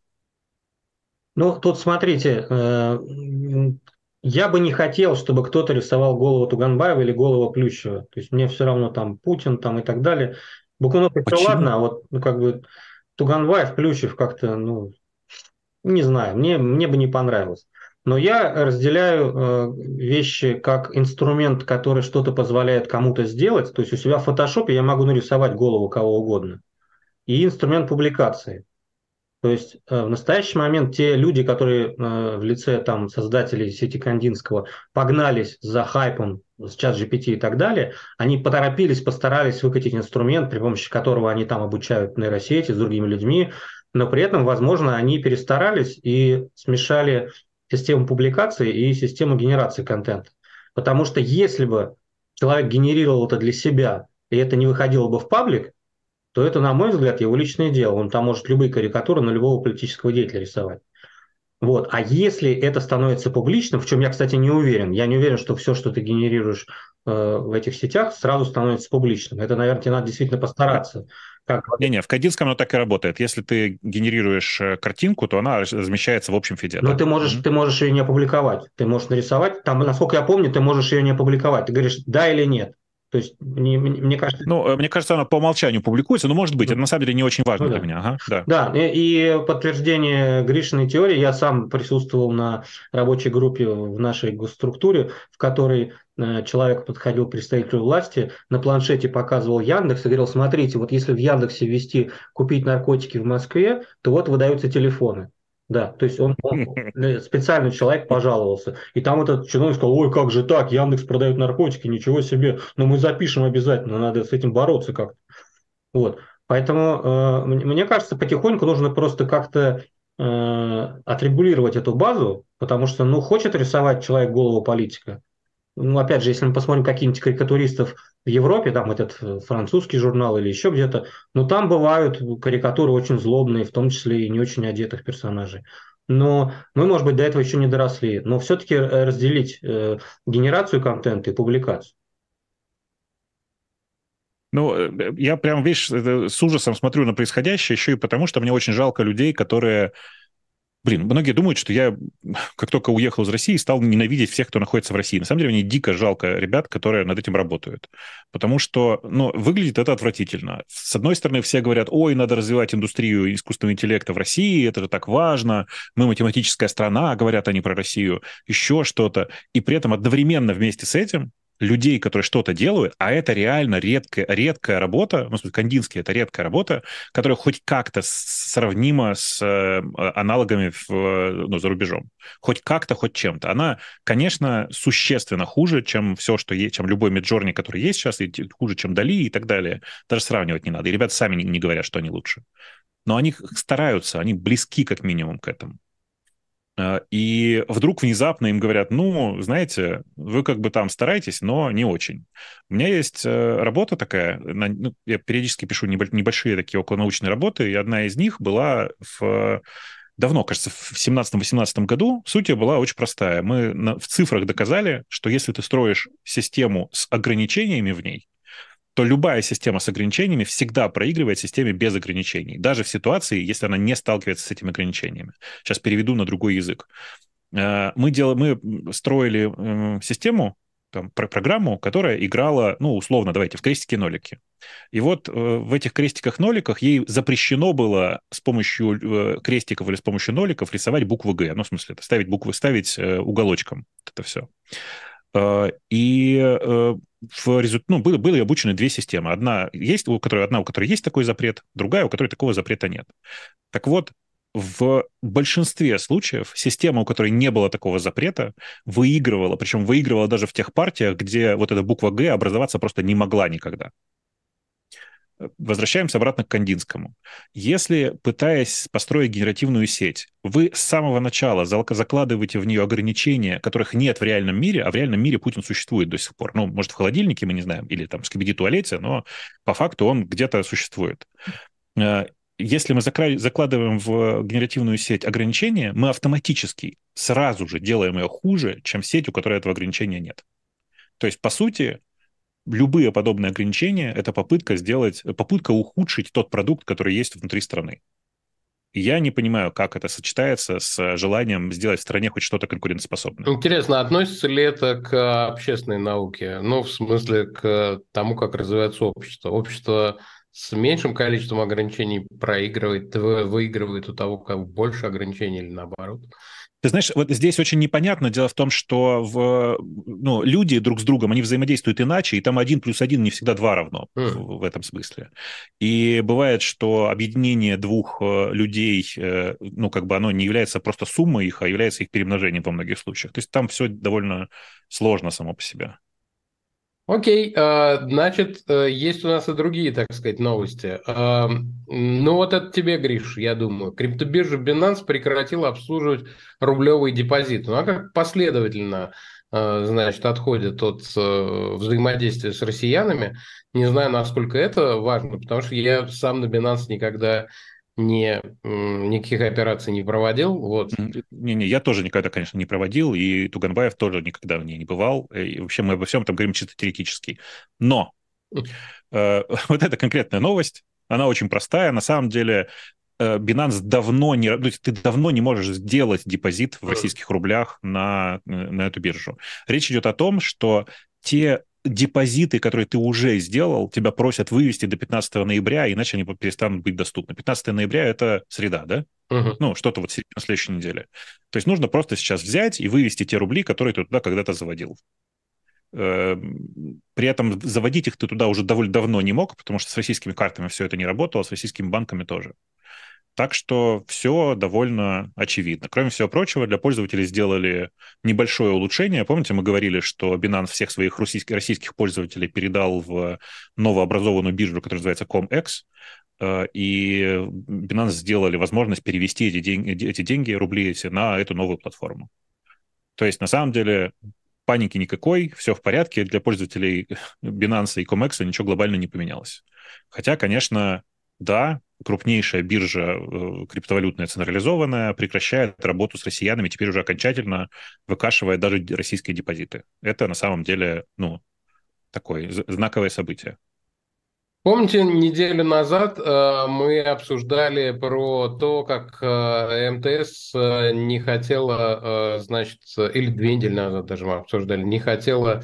[SPEAKER 3] Ну, тут смотрите, э, м, я бы не хотел, чтобы кто-то рисовал голову Туганбаева или голову Плющева. То есть мне все равно там Путин там и так далее. Бакунов еще ладно,
[SPEAKER 2] Почему?
[SPEAKER 3] а вот ну, как бы Туганбаев, Плющев как-то, ну, не знаю, мне, мне бы не понравилось. Но я разделяю э, вещи как инструмент, который что-то позволяет кому-то сделать. То есть у себя в фотошопе я могу нарисовать голову кого угодно. И инструмент публикации. То есть э, в настоящий момент те люди, которые э, в лице там, создателей сети Кандинского погнались за хайпом с чат джи пи ти и так далее, они поторопились, постарались выкатить инструмент, при помощи которого они там обучают нейросети с другими людьми, но при этом, возможно, они перестарались и смешали систему публикации и систему генерации контента. Потому что если бы человек генерировал это для себя, и это не выходило бы в паблик, то это, на мой взгляд, его личное дело. Он там может любые карикатуры на любого политического деятеля рисовать. Вот. А если это становится публичным, в чем я, кстати, не уверен, я не уверен, что все, что ты генерируешь э, в этих сетях, сразу становится публичным. Это, наверное, тебе надо действительно постараться. Как?
[SPEAKER 2] Не-не, в кандинском оно так и работает. Если ты генерируешь э, картинку, то она размещается в общем фиде.
[SPEAKER 3] Но
[SPEAKER 2] Да.
[SPEAKER 3] ты можешь,
[SPEAKER 2] Мгм.
[SPEAKER 3] ты можешь ее не опубликовать. Ты можешь нарисовать. Там, насколько я помню, ты можешь ее не опубликовать. Ты говоришь да или нет. То есть, мне, мне мне кажется,
[SPEAKER 2] Ну, э, мне кажется, она по умолчанию публикуется, но может быть. Это
[SPEAKER 3] ну,
[SPEAKER 2] на самом деле не очень
[SPEAKER 3] ну
[SPEAKER 2] важно для
[SPEAKER 3] да.
[SPEAKER 2] меня. Ага, да.
[SPEAKER 3] Да, и, и подтверждение Гришиной теории, я сам присутствовал на рабочей группе в нашей госструктуре, в которой э, человек подходил к представителю власти, на планшете показывал Яндекс и говорил, смотрите, вот если в Яндексе ввести «купить наркотики в Москве», то вот выдаются телефоны. Да, то есть он, он э, специальный человек пожаловался. И там этот чиновник сказал, ой, как же так, Яндекс продает наркотики, ничего себе, но мы запишем обязательно, надо с этим бороться как-то. Вот. Поэтому э, мне мне кажется, потихоньку нужно просто как-то э, отрегулировать эту базу, потому что, ну, хочет рисовать человек голову политика. Ну, опять же, если мы посмотрим каких-нибудь карикатуристов в Европе, там этот э, французский журнал или еще где-то, ну, там бывают карикатуры очень злобные, в том числе и не очень одетых персонажей. Но мы, может быть, до этого еще не доросли. Но все-таки разделить э, генерацию контента и публикацию.
[SPEAKER 2] Ну, э, я прям, видишь, это с ужасом смотрю на происходящее, еще и потому, что мне очень жалко людей, которые... Блин, многие думают, что я, как только уехал из России, стал ненавидеть всех, кто находится в России. На самом деле, мне дико жалко ребят, которые над этим работают. Потому что, ну, выглядит это отвратительно. С одной стороны, все говорят, ой, надо развивать индустрию искусственного интеллекта в России, это же так важно, мы математическая страна, говорят они про Россию, еще что-то. И при этом одновременно вместе с этим людей, которые что-то делают, а это реально редкая, редкая работа, ну, в смысле, Кандинский — это редкая работа, которая хоть как-то сравнима с э, аналогами в, ну, за рубежом. Хоть как-то, хоть чем-то. Она, конечно, существенно хуже, чем все, что есть, чем любой миджорни, который есть сейчас, и хуже, чем Дали и так далее. Даже сравнивать не надо. И ребята сами не, не говорят, что они лучше. Но они стараются, они близки как минимум к этому. И вдруг внезапно им говорят, ну, знаете, вы как бы там стараетесь, но не очень. У меня есть работа такая, ну, я периодически пишу небольшие такие околонаучные работы, и одна из них была в... Давно, кажется, в семнадцатом-восемнадцатом году. Суть ее была очень простая. Мы на, в цифрах доказали, что если ты строишь систему с ограничениями в ней, то любая система с ограничениями всегда проигрывает системе без ограничений, даже в ситуации, если она не сталкивается с этими ограничениями. Сейчас переведу на другой язык. Мы, дел... мы строили систему, там, программу, которая играла, ну, условно, давайте, в крестики-нолики. И вот в этих крестиках-ноликах ей запрещено было с помощью крестиков или с помощью ноликов рисовать буквы Г. Ну, в смысле, ставить буквы, ставить уголочком. Это все. И в результате, ну, были, были обучены две системы. Одна, есть, у которой, одна, у которой есть такой запрет, другая, у которой такого запрета нет. Так вот, в большинстве случаев система, у которой не было такого запрета, выигрывала, причем выигрывала даже в тех партиях, где вот эта буква «Г» образоваться просто не могла никогда. Возвращаемся обратно к Кандинскому. Если, пытаясь построить генеративную сеть, вы с самого начала закладываете в нее ограничения, которых нет в реальном мире, а в реальном мире Путин существует до сих пор. Ну, может, в холодильнике, мы не знаем, или там в скибиди-туалете, но по факту он где-то существует. Если мы закладываем в генеративную сеть ограничения, мы автоматически сразу же делаем ее хуже, чем сеть, у которой этого ограничения нет. То есть, по сути, любые подобные ограничения — это попытка сделать, попытка ухудшить тот продукт, который есть внутри страны. И я не понимаю, как это сочетается с желанием сделать в стране хоть что-то конкурентоспособное.
[SPEAKER 1] Интересно, относится ли это к общественной науке? Ну, в смысле, к тому, как развивается общество. Общество с меньшим количеством ограничений проигрывает, выигрывает у того, кого больше ограничений, или наоборот?
[SPEAKER 2] Ты знаешь, вот здесь очень непонятно. Дело в том, что в, ну, люди друг с другом, они взаимодействуют иначе, и там один плюс один не всегда два равно mm. в, в этом смысле. И бывает, что объединение двух людей, ну, как бы оно не является просто суммой их, а является их перемножением во многих случаях. То есть там все довольно сложно само по себе.
[SPEAKER 1] Окей, значит, есть у нас и другие, так сказать, новости. Ну вот это тебе, Гриш, я думаю. Криптобиржа Binance прекратила обслуживать рублевые депозиты. Ну а как последовательно, значит, отходит от взаимодействия с россиянами. Не знаю, насколько это важно, потому что я сам на Binance никогда не, никаких операций не проводил. Вот.
[SPEAKER 2] Не-не, я тоже никогда, конечно, не проводил, и Туганбаев тоже никогда в ней не бывал. И вообще мы обо всем этом говорим чисто теоретически. Но э, вот эта конкретная новость Она очень простая. На самом деле Binance давно не... То есть ты давно не можешь сделать депозит в российских рублях на, на эту биржу. Речь идет о том, что те депозиты, которые ты уже сделал, тебя просят вывести до пятнадцатого ноября, иначе они перестанут быть доступны. пятнадцатого ноября — это среда, да? Uh-huh. Ну, что-то вот на следующей неделе. То есть нужно просто сейчас взять и вывести те рубли, которые ты туда когда-то заводил. При этом заводить их ты туда уже довольно давно не мог, потому что с российскими картами все это не работало, с российскими банками тоже. Так что все довольно очевидно. Кроме всего прочего, для пользователей сделали небольшое улучшение. Помните, мы говорили, что Binance всех своих российских, российских пользователей передал в новообразованную биржу, которая называется ComEx, и Binance сделали возможность перевести эти деньги, эти деньги, рубли эти, на эту новую платформу. То есть, на самом деле, паники никакой, все в порядке. Для пользователей Binance и ComEx ничего глобально не поменялось. Хотя, конечно, да, крупнейшая биржа э, криптовалютная централизованная прекращает работу с россиянами, теперь уже окончательно выкашивая даже российские депозиты. Это на самом деле, ну, такое знаковое событие.
[SPEAKER 1] Помните, неделю назад э, мы обсуждали про то, как э, МТС э, не хотела, э, значит, или две недели назад даже мы обсуждали, не хотела,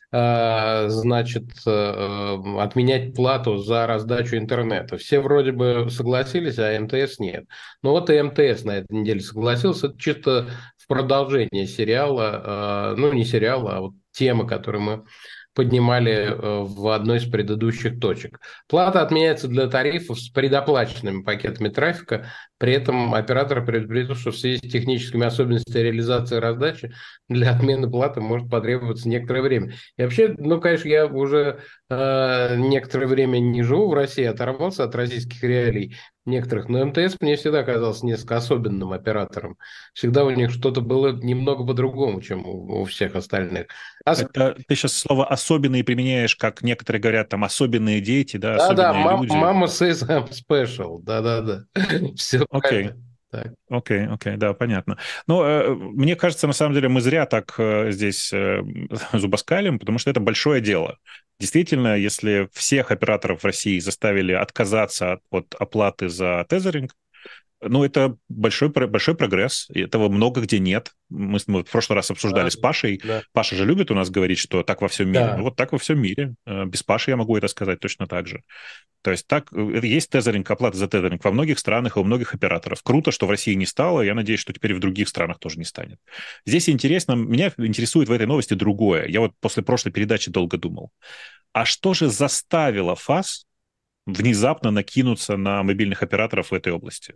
[SPEAKER 1] э, значит, э, отменять плату за раздачу интернета. Все вроде бы согласились, а МТС нет. Но вот и МТС на этой неделе согласился. Это чисто в продолжение сериала, э, ну не сериала, а вот темы, которые мы поднимали в одной из предыдущих точек. Плата отменяется для тарифов с предоплаченными пакетами трафика. При этом оператор предупредил, что в связи с техническими особенностями реализации раздачи для отмены платы может потребоваться некоторое время. И вообще, ну, конечно, я уже э, некоторое время не живу в России, оторвался от российских реалий некоторых, но МТС мне всегда казался несколько особенным оператором. Всегда у них что-то было немного по-другому, чем у, у всех остальных. А...
[SPEAKER 2] Это, ты сейчас слово «особенные» применяешь, как некоторые говорят, там, особенные дети, да,
[SPEAKER 1] да,
[SPEAKER 2] особенные
[SPEAKER 1] да,
[SPEAKER 2] люди.
[SPEAKER 1] Мама says I'm special, да-да-да, все правильно.
[SPEAKER 2] Окей, okay, окей, okay, да, понятно. Но э, мне кажется, на самом деле мы зря так э, здесь э, зубоскалим, потому что это большое дело. Действительно, если всех операторов в России заставили отказаться от, от оплаты за тезеринг, ну, это большой, большой прогресс, и этого много где нет. Мы, мы в прошлый раз обсуждали да, с Пашей. Да. Паша же любит у нас говорить, что так во всем мире. Да. Ну, вот так во всем мире. Без Паши я могу это сказать точно так же. То есть так, есть тезеринг, оплата за тезеринг во многих странах и у многих операторов. Круто, что в России не стало. Я надеюсь, что теперь и в других странах тоже не станет. Здесь интересно, меня интересует в этой новости другое. Я вот после прошлой передачи долго думал. А что же заставило ФАС внезапно накинуться на мобильных операторов в этой области?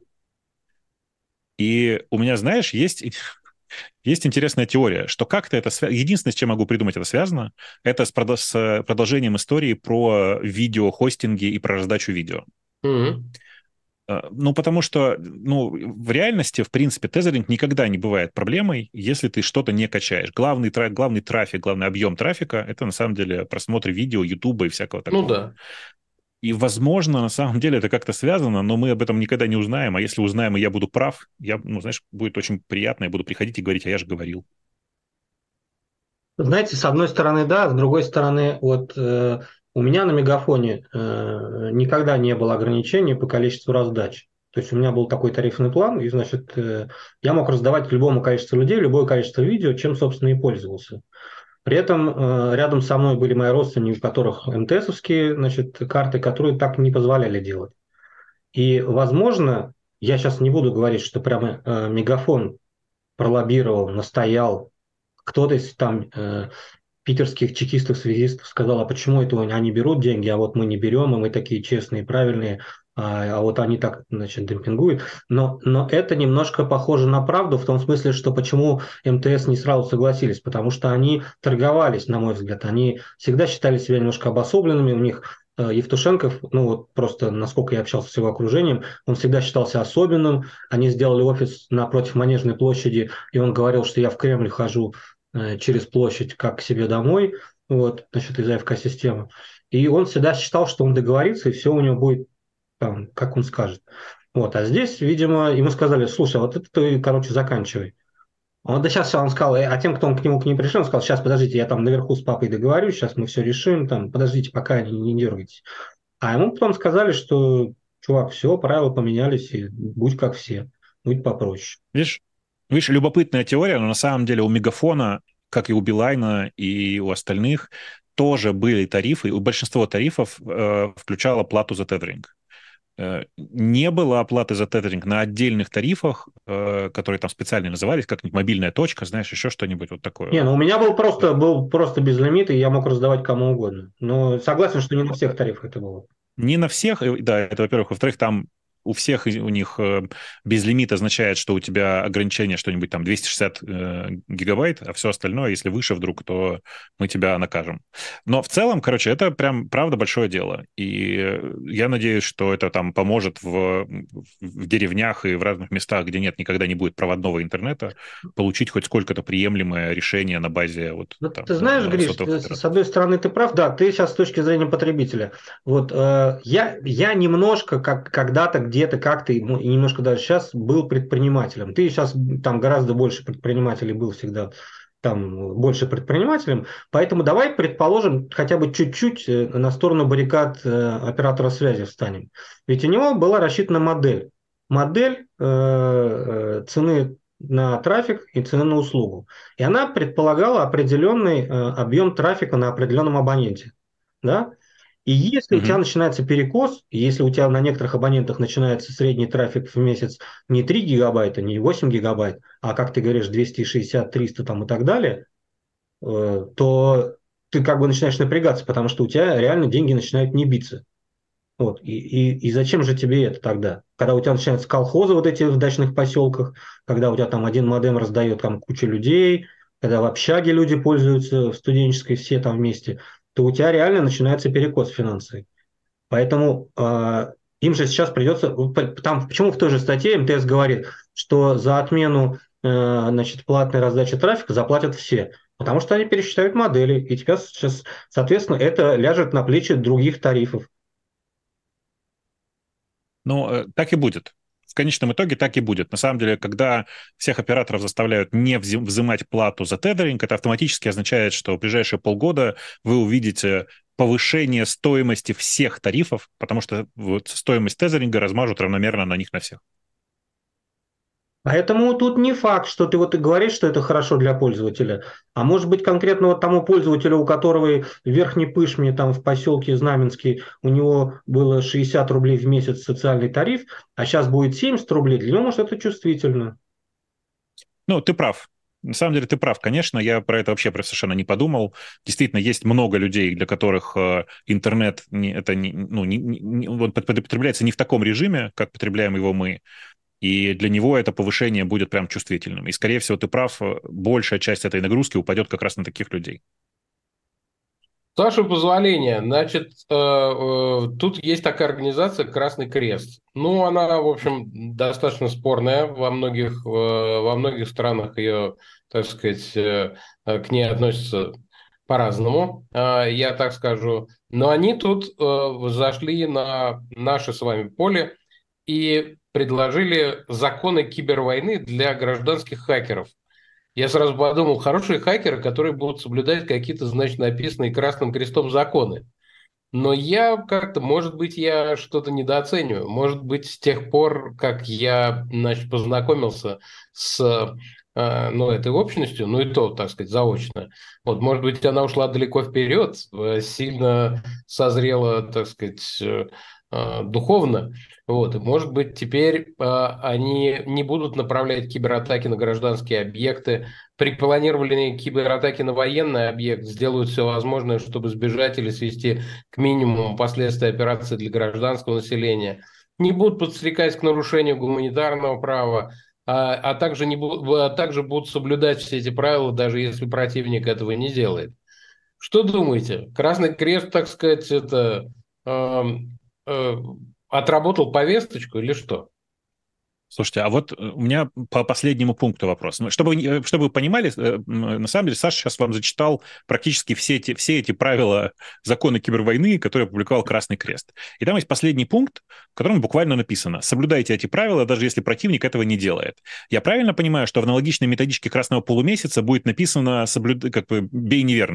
[SPEAKER 2] И у меня, знаешь, есть, есть интересная теория, что как-то это связано... Единственное, с чем могу придумать, это связано, это с, продо... с продолжением истории про видеохостинги и про раздачу видео. Mm-hmm. Ну, потому что ну, в реальности, в принципе, тезеринг никогда не бывает проблемой, если ты что-то не качаешь. Главный, траф... главный трафик, главный объем трафика — это, на самом деле, просмотр видео, Ютуба и всякого такого.
[SPEAKER 1] Ну да.
[SPEAKER 2] И, возможно, на самом деле это как-то связано, но мы об этом никогда не узнаем. А если узнаем, и я буду прав, я, ну, знаешь, будет очень приятно, я буду приходить и говорить, а я же говорил.
[SPEAKER 3] Знаете, с одной стороны, да, с другой стороны, вот э, у меня на Мегафоне э, никогда не было ограничений по количеству раздач. То есть у меня был такой тарифный план, и, значит, э, я мог раздавать любому количеству людей, любое количество видео, чем, собственно, и пользовался. При этом э, рядом со мной были мои родственники, у которых МТСовские, значит, карты, которые так не позволяли делать. И, возможно, я сейчас не буду говорить, что прямо э, Мегафон пролоббировал, настоял, кто-то из там э, питерских чекистов, связистов сказал, а почему это они берут деньги, а вот мы не берем, и мы такие честные, правильные, а, а вот они так, значит, демпингуют. Но, но это немножко похоже на правду в том смысле, что почему МТС не сразу согласились, потому что они торговались, на мой взгляд, они всегда считали себя немножко обособленными, у них Евтушенков, ну вот просто насколько я общался с его окружением, он всегда считался особенным, они сделали офис напротив Манежной площади, и он говорил, что я в Кремль хожу через площадь как к себе домой, вот, значит, из АФК-системы. И он всегда считал, что он договорится, и все у него будет там, как он скажет. Вот, а здесь, видимо, ему сказали, слушай, а вот это ты, короче, заканчивай. Он, да сейчас он сказал, а тем, кто он к нему к ним пришел, он сказал, сейчас, подождите, я там наверху с папой договорюсь, сейчас мы все решим, там, подождите, пока не, не дергайтесь. А ему потом сказали, что чувак, все, правила поменялись, и будь как все, будь попроще.
[SPEAKER 2] Видишь, видишь, любопытная теория, но на самом деле у Мегафона, как и у Билайна, и у остальных, тоже были тарифы, и у большинства тарифов э, включало плату за тethering. Э, не было оплаты за тethering на отдельных тарифах, э, которые там специально назывались, как-нибудь мобильная точка, знаешь, еще что-нибудь вот такое.
[SPEAKER 3] Не, ну у меня был просто, был просто без лимита, и я мог раздавать кому угодно. Но согласен, что не на всех тарифах это было.
[SPEAKER 2] Не на всех, э, да, это, во-первых. Во-вторых, там у всех из- у них э, безлимит означает, что у тебя ограничение что-нибудь там двести шестьдесят э, гигабайт, а все остальное, если выше вдруг, то мы тебя накажем. Но в целом, короче, это прям, правда, большое дело. И э, я надеюсь, что это там поможет в, в деревнях и в разных местах, где нет, никогда не будет проводного интернета, получить хоть сколько-то приемлемое решение на базе вот
[SPEAKER 3] Ну,
[SPEAKER 2] там
[SPEAKER 3] ты знаешь,
[SPEAKER 2] э,
[SPEAKER 3] Гриш,
[SPEAKER 2] сотовых
[SPEAKER 3] э, с
[SPEAKER 2] операторов.
[SPEAKER 3] одной стороны ты прав, да, ты сейчас с точки зрения потребителя. Вот э, я, я немножко, как когда-то, где-то, как-то, ну, и немножко даже сейчас был предпринимателем. Ты сейчас там гораздо больше предпринимателей был всегда, там больше предпринимателем. Поэтому давай предположим, хотя бы чуть-чуть э, на сторону баррикад э, оператора связи встанем. Ведь у него была рассчитана модель. Модель э, э, цены на трафик и цены на услугу. И она предполагала определенный э, объем трафика на определенном абоненте. Да? И если у тебя
[SPEAKER 2] Мгм.
[SPEAKER 3] начинается перекос, если у тебя на некоторых абонентах начинается средний трафик в месяц не три гигабайта, не восемь гигабайт, а, как ты говоришь, двести шестьдесят, триста там и так далее, э, то ты как бы начинаешь напрягаться, потому что у тебя реально деньги начинают не биться. Вот. И, и, и зачем же тебе это тогда? Когда у тебя начинаются колхозы вот эти в дачных поселках, когда у тебя там один модем раздает там куча людей, когда в общаге люди пользуются, в студенческой все там вместе, то у тебя реально начинается перекос финансовый. Поэтому э, им же сейчас придется... Там, почему в той же статье МТС говорит, что за отмену э, значит, платной раздачи трафика заплатят все. Потому что они пересчитают модели, и тебя сейчас, соответственно, это ляжет на плечи других тарифов.
[SPEAKER 2] Ну, э, так и будет. В конечном итоге так и будет. На самом деле, когда всех операторов заставляют не взим- взимать плату за тethering, это автоматически означает, что в ближайшие полгода вы увидите повышение стоимости всех тарифов, потому что вот стоимость тезеринга размажут равномерно на них на всех.
[SPEAKER 3] Поэтому тут не факт, что ты вот и говоришь, что это хорошо для пользователя. А может быть конкретно вот тому пользователю, у которого в Верхней Пышме, там в поселке Знаменский, у него было шестьдесят рублей в месяц социальный тариф, а сейчас будет семьдесят рублей, для него, может, это чувствительно.
[SPEAKER 2] Ну, ты прав. На самом деле ты прав, конечно, я про это вообще совершенно не подумал. Действительно, есть много людей, для которых э, интернет не, это не, ну, не, не, он потребляется не в таком режиме, как потребляем его мы. И для него это повышение будет прям чувствительным. И, скорее всего, ты прав, большая часть этой нагрузки упадет как раз на таких людей.
[SPEAKER 1] С вашего позволения, значит, э, э, тут есть такая организация «Красный Крест». Ну, она, в общем, достаточно спорная. Во многих, э, во многих странах ее, так сказать, э, э, к ней относятся по-разному, э, я так скажу. Но они тут э, зашли на наше с вами поле и предложили законы кибервойны для гражданских хакеров. Я сразу подумал, хорошие хакеры, которые будут соблюдать какие-то, значит, написанные красным крестом законы. Но я как-то, может быть, я что-то недооцениваю. Может быть, с тех пор, как я, значит, познакомился с, э, ну, этой общностью, ну и то, так сказать, заочно, вот, может быть, она ушла далеко вперед, э, сильно созрела, так сказать, э, э, духовно. Вот, и, может быть, теперь э, они не будут направлять кибератаки на гражданские объекты. При планировании кибератаки на военный объект сделают все возможное, чтобы сбежать или свести к минимуму последствия операции для гражданского населения. Не будут подстрекать к нарушению гуманитарного права, а, а, также не будут, а также будут соблюдать все эти правила, даже если противник этого не делает. Что думаете? Красный Крест, так сказать, это э, э, отработал повесточку или что?
[SPEAKER 2] Слушайте, а вот у меня по последнему пункту вопрос. Ну, Чтобы, вы- чтобы вы понимали, э, м, на самом деле Саша сейчас вам зачитал практически все эти, все эти правила закона кибервойны, которые опубликовал Красный Крест. И там есть последний пункт, в котором буквально написано: соблюдайте эти правила, даже если противник этого не делает. Я правильно понимаю, что в аналогичной методичке Красного полумесяца будет написано соблюд... как бы бей неверных?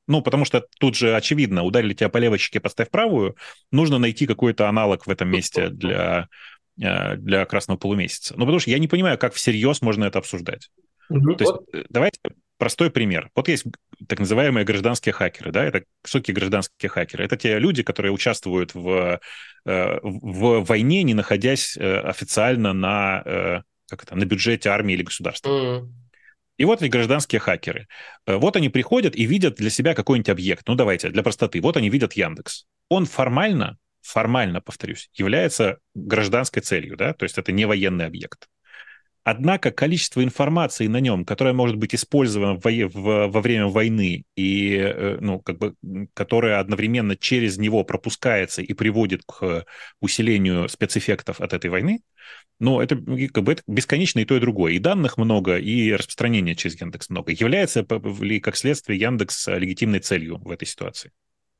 [SPEAKER 2] Ну, потому что тут же очевидно, ударили тебя по левой щеке, поставь правую, нужно найти какой-то аналог в этом месте для, э, для красного полумесяца. Ну, потому что я не понимаю, как всерьез можно это обсуждать. То есть
[SPEAKER 1] Вот.
[SPEAKER 2] э, давайте простой пример. Вот есть так называемые гражданские хакеры, да, это что такие гражданские хакеры? Это те люди, которые участвуют в, э, в войне, не находясь э, официально на, э, как это, на бюджете армии или государства.
[SPEAKER 1] Mm.
[SPEAKER 2] И вот эти гражданские хакеры. Э, Вот они приходят и видят для себя какой-нибудь объект. Ну, давайте, для простоты. Вот они видят Яндекс. Он формально, формально, повторюсь, является гражданской целью, да, то есть это не военный объект. Однако количество информации на нем, которое может быть использовано в, в, во время войны и, э, ну, как бы, которое одновременно через него пропускается и приводит к усилению спецэффектов от этой войны, ну, это, как бы, это бесконечно и то, и другое. И данных много, и распространения через Яндекс много. Является ли, как следствие, Яндекс легитимной целью в этой ситуации?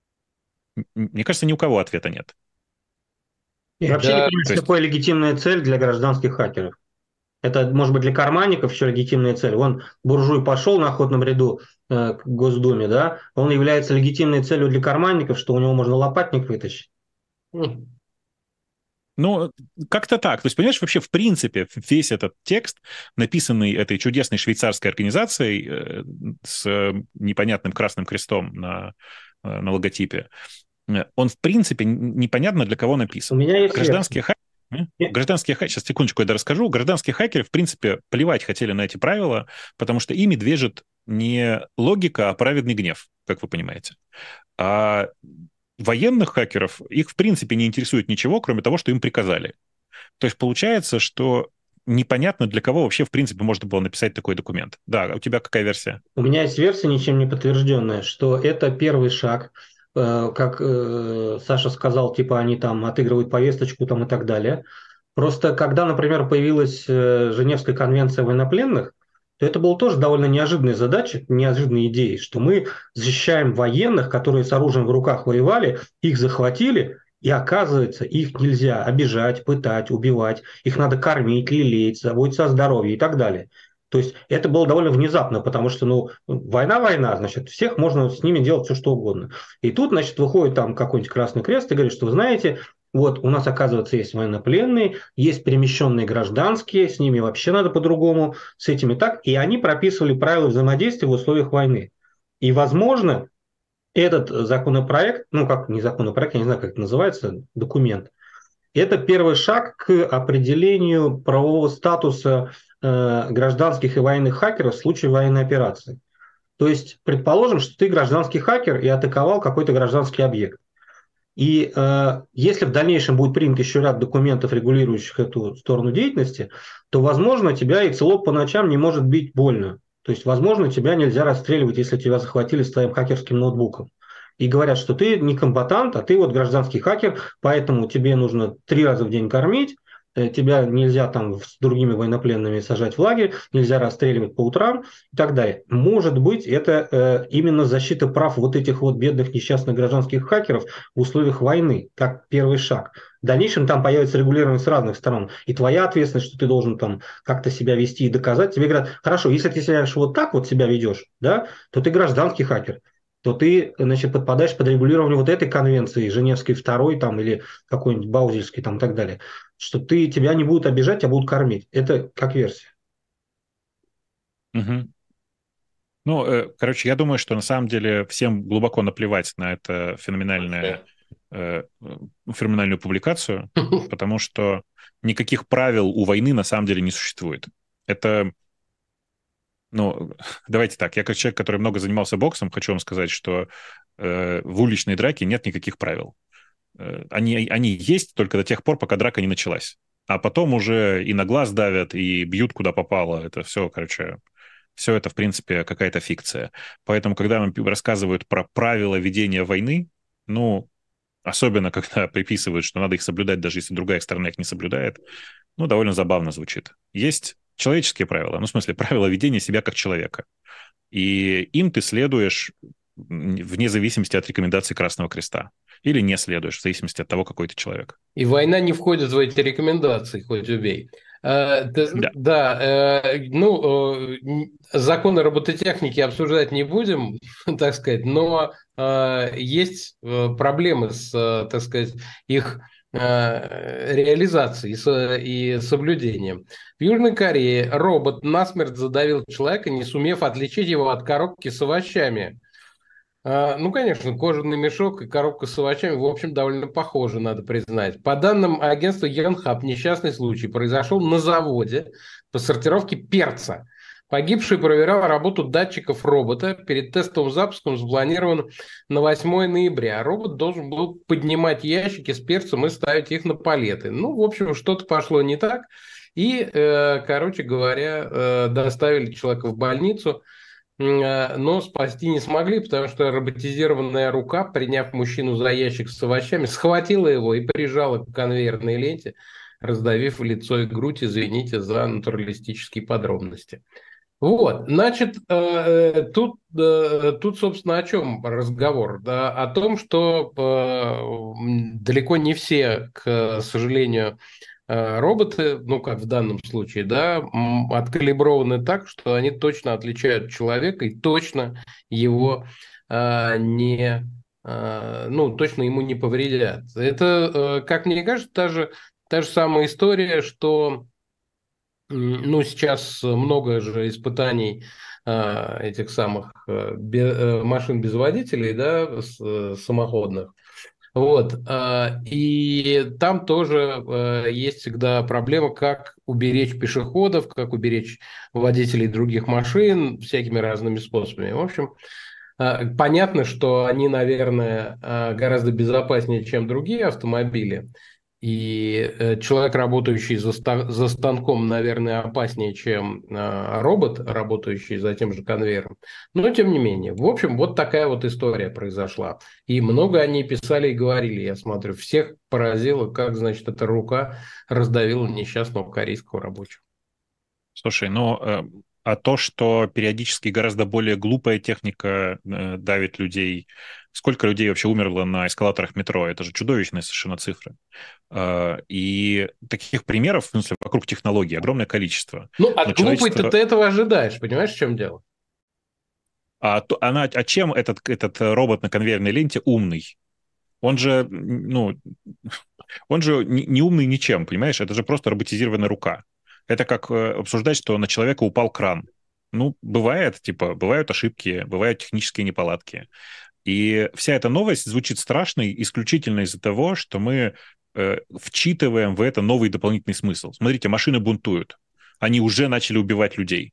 [SPEAKER 2] Мне кажется, ни у кого ответа нет.
[SPEAKER 3] Я вообще не
[SPEAKER 1] Да,
[SPEAKER 3] понимаю,
[SPEAKER 2] То
[SPEAKER 3] что
[SPEAKER 2] есть,
[SPEAKER 3] такое легитимная цель для гражданских хакеров. Это, может быть, для карманников еще легитимная цель. Вон буржуй пошел на охотном ряду э, к Госдуме, да, он является легитимной целью для карманников, что у него можно лопатник вытащить.
[SPEAKER 1] mm.
[SPEAKER 2] ну, как-то так. То есть, понимаешь, вообще, в принципе, весь этот текст, написанный этой чудесной швейцарской организацией э, с непонятным красным крестом на, э, на логотипе, э, он, в принципе, непонятно для кого
[SPEAKER 3] У
[SPEAKER 2] написан.
[SPEAKER 3] меня есть
[SPEAKER 2] Гражданские
[SPEAKER 3] версия.
[SPEAKER 2] хакеры, гражданские хакеры, сейчас, секундочку, я дорасскажу. Гражданские хакеры, в принципе, плевать хотели на эти правила, потому что ими движет не логика, а праведный гнев, как вы понимаете. А военных хакеров, их в принципе не интересует ничего, кроме того, что им приказали. То есть получается, что непонятно, для кого вообще в принципе можно было написать такой документ. Да, у тебя какая версия?
[SPEAKER 3] У меня есть версия, ничем не подтвержденная, что это первый шаг, э, как э, Саша сказал, типа они там отыгрывают повесточку там и так далее. Просто когда, например, появилась э, Женевская конвенция военнопленных, то это была тоже довольно неожиданная задача, неожиданная идея, что мы защищаем военных, которые с оружием в руках воевали, их захватили, и оказывается, их нельзя обижать, пытать, убивать, их надо кормить, лелеять, заботиться о здоровье и так далее. То есть это было довольно внезапно, потому что, ну, война-война, значит, всех можно с ними делать все, что угодно. И тут, значит, выходит там какой-нибудь Красный Крест и говорит, что, вы знаете, вот у нас, оказывается, есть военнопленные, есть перемещенные гражданские, с ними вообще надо по-другому, с этими так. И они прописывали правила взаимодействия в условиях войны. И, возможно, этот законопроект, ну, как не законопроект, я не знаю, как это называется, документ, это первый шаг к определению правового статуса э, гражданских и военных хакеров в случае военной операции. То есть, предположим, что ты гражданский хакер и атаковал какой-то гражданский объект. И э, если в дальнейшем будет принят еще ряд документов, регулирующих эту сторону деятельности, то, возможно, тебя и целок по ночам не может бить больно. То есть, возможно, тебя нельзя расстреливать, если тебя захватили с твоим хакерским ноутбуком. И говорят, что ты не комбатант, а ты вот гражданский хакер, поэтому тебе нужно три раза в день кормить, э, тебя нельзя там с другими военнопленными сажать в лагерь, нельзя расстреливать по утрам и так далее. Может быть, это э, именно защита прав вот этих вот бедных несчастных гражданских хакеров в условиях войны, как первый шаг. В дальнейшем там появится регулирование с разных сторон. И твоя ответственность, что ты должен там как-то себя вести и доказать. Тебе говорят, хорошо, если ты себя вот так вот себя ведешь, да, то ты гражданский хакер, то ты, значит, подпадаешь под регулирование вот этой конвенции, Женевской второй там или какой-нибудь Баузельской там и так далее, что ты, тебя не будут обижать, а будут кормить. Это как версия.
[SPEAKER 2] Угу. Ну, э, короче, я думаю, что на самом деле всем глубоко наплевать на это феноменальное, э, феноменальную публикацию, потому что никаких правил у войны на самом деле не существует. Это, ну, давайте так, я как человек, который много занимался боксом, хочу вам сказать, что э, в уличной драке нет никаких правил. Э, они, они есть только до тех пор, пока драка не началась. А потом уже и на глаз давят, и бьют куда попало. Это все, короче, все это, в принципе, какая-то фикция. Поэтому, когда нам рассказывают про правила ведения войны, ну, особенно когда приписывают, что надо их соблюдать, даже если другая сторона их не соблюдает, ну, довольно забавно звучит. Есть человеческие правила, ну, в смысле, правила ведения себя как человека. И им ты следуешь вне зависимости от рекомендаций Красного Креста. Или не следуешь, в зависимости от того, какой ты человек.
[SPEAKER 1] И война не входит в эти рекомендации, хоть убей. Э, ты-
[SPEAKER 2] Да.
[SPEAKER 1] Да, э, ну, э, н- законы робототехники обсуждать не будем, так сказать, но э, есть э, проблемы с, э, так сказать, их э, реализацией и со- и соблюдением. В Южной Корее робот насмерть задавил человека, не сумев отличить его от коробки с овощами. А, Ну, конечно, кожаный мешок и коробка с овощами, в общем, довольно похожи, надо признать. По данным агентства Yonhap, несчастный случай произошел на заводе по сортировке перца. Погибший проверял работу датчиков робота. Перед тестовым запуском запланирован на восьмое ноября. Робот должен был поднимать ящики с перцем и ставить их на палеты. Ну, в общем, что-то пошло не так. И, э, короче говоря, э, доставили человека в больницу. Э, но спасти не смогли, потому что роботизированная рука, приняв мужчину за ящик с овощами, схватила его и прижала к конвейерной ленте, раздавив лицо и грудь, извините за натуралистические подробности. Вот, значит, э, э, тут, э, тут, собственно, о чем разговор? Да, о том, что э, м, далеко не все, к сожалению, э, роботы, ну, как в данном случае, да, м, откалиброваны так, что они точно отличают человека и точно его э, не, э, ну, точно ему не повредят. Это, э, как мне кажется, та же, та же самая история, что М, Ну, сейчас много же испытаний а, этих самых э, бе- э, машин без водителей, да, с- э, самоходных. Вот. а, И там тоже э, есть всегда проблема, как уберечь пешеходов, как уберечь водителей других машин всякими разными способами. В общем, а, понятно, что они, наверное, а, гораздо безопаснее, чем другие автомобили. И э, человек, работающий за, ста- за станком, наверное, опаснее, чем а, робот, работающий за тем же конвейером. Но тем не менее. В общем, вот такая вот история произошла. И много они писали и говорили, я смотрю. Всех поразило, как, значит, эта рука раздавила несчастного корейского рабочего.
[SPEAKER 2] Слушай, ну, э, а то, что периодически гораздо более глупая техника э, давит людей, сколько людей вообще умерло на эскалаторах метро, это же чудовищные совершенно цифры. Э, И таких примеров, в смысле, вокруг технологий огромное количество.
[SPEAKER 1] Ну,
[SPEAKER 2] Но
[SPEAKER 1] от глупой-то
[SPEAKER 2] человечество...
[SPEAKER 1] ты этого ожидаешь, понимаешь, в чем дело?
[SPEAKER 2] А, то- она, а чем этот, этот робот на конвейерной ленте умный? Он же, ну, он же не, не умный ничем, понимаешь? Это же просто роботизированная рука. Это как э, обсуждать, что на человека упал кран. Ну, бывает, типа, бывают ошибки, бывают технические неполадки. И вся эта новость звучит страшной исключительно из-за того, что мы э, вчитываем в это новый дополнительный смысл. Смотрите, машины бунтуют. Они уже начали убивать людей.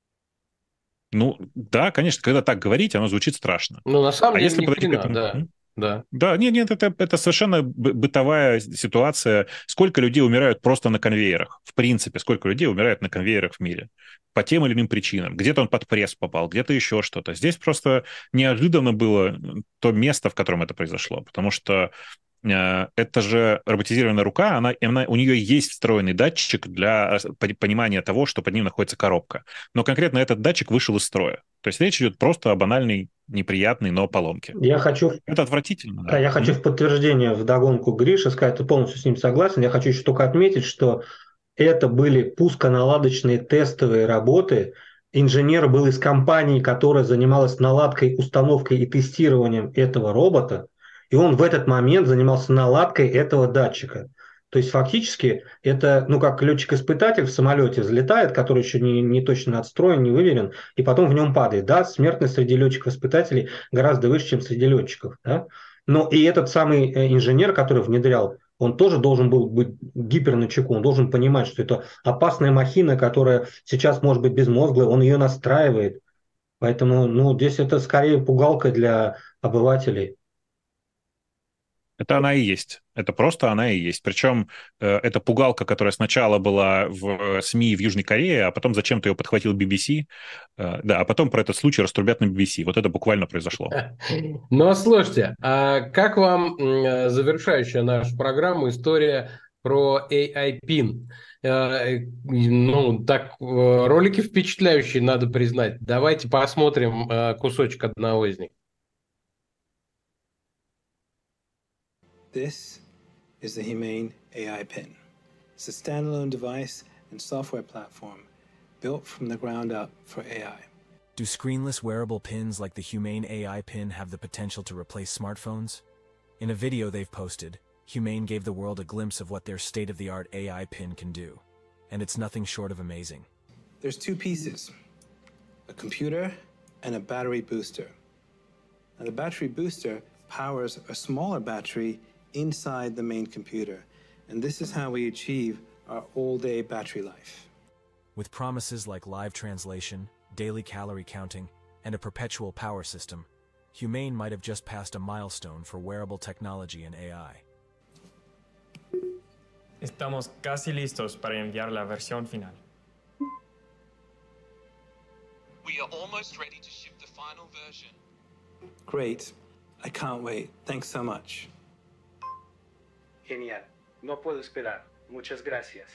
[SPEAKER 2] Ну, да, конечно, когда так говорить, оно звучит страшно.
[SPEAKER 1] Ну, на самом
[SPEAKER 2] А
[SPEAKER 1] деле,
[SPEAKER 2] если
[SPEAKER 1] ни
[SPEAKER 2] подойти к
[SPEAKER 1] хрена,
[SPEAKER 2] этому...
[SPEAKER 1] да, да.
[SPEAKER 2] Да, нет, нет, это, это совершенно бы- бытовая ситуация. Сколько людей умирают просто на конвейерах? В принципе, сколько людей умирает на конвейерах в мире? По тем или иным причинам. Где-то он под пресс попал, где-то еще что-то. Здесь просто неожиданно было то место, в котором это произошло. Потому что э, это же роботизированная рука, она, она, у нее есть встроенный датчик для пон- понимания того, что под ним находится коробка. Но конкретно этот датчик вышел из строя. То есть речь идет просто о банальной, неприятной, но поломке.
[SPEAKER 3] Я хочу,
[SPEAKER 2] Это отвратительно,
[SPEAKER 3] да,
[SPEAKER 2] да.
[SPEAKER 3] я хочу
[SPEAKER 2] М?
[SPEAKER 3] в подтверждение вдогонку Грише сказать, ты полностью с ним согласен. Я хочу еще только отметить, что это были пусконаладочные тестовые работы. Инженер был из компании, которая занималась наладкой, установкой и тестированием этого робота, и он в этот момент занимался наладкой этого датчика. То есть фактически это, ну как летчик-испытатель в самолете взлетает, который еще не, не точно отстроен, не выверен, и потом в нем падает. Да, смертность среди летчиков-испытателей гораздо выше, чем среди летчиков. Да? Но и этот самый э, инженер, который внедрял, он тоже должен был быть гипер на чеку, он должен понимать, что это опасная махина, которая сейчас может быть безмозглой, он ее настраивает. Поэтому, ну, здесь это скорее пугалка для обывателей.
[SPEAKER 2] Это она и есть. Это просто она и есть. Причем э, это пугалка, которая сначала была в СМИ в Южной Корее, а потом зачем-то ее подхватил би би си. Э, да, а потом про этот случай раструбят на би би си. Вот это буквально произошло.
[SPEAKER 1] Ну, слушайте, а как вам м, завершающая нашу программу история про эй ай-пин? Э, Ну, так, э, ролики впечатляющие, надо признать. Давайте посмотрим э, кусочек одного из них.
[SPEAKER 4] This is the Humane A I Pin. It's a standalone device and software platform built from the ground up for A I.
[SPEAKER 5] Do screenless wearable pins like the Humane A I pin have the potential to replace smartphones? In a video they've posted, Humane gave the world a glimpse of what their state-of-the-art A I pin can do, and it's nothing short of amazing.
[SPEAKER 4] There's two pieces, a computer and a battery booster. Now, the battery booster powers a smaller battery inside the main computer, and this is how we achieve our all-day battery life.
[SPEAKER 5] With promises like live translation, daily calorie counting, and a perpetual power system, Humane might have just passed a milestone for wearable technology and A I.
[SPEAKER 6] Estamos casi listos para enviar la versión final.
[SPEAKER 7] We are almost ready to ship the final version.
[SPEAKER 4] Great. I can't wait. Thanks so much. Genial. No puedo esperar. Muchas gracias.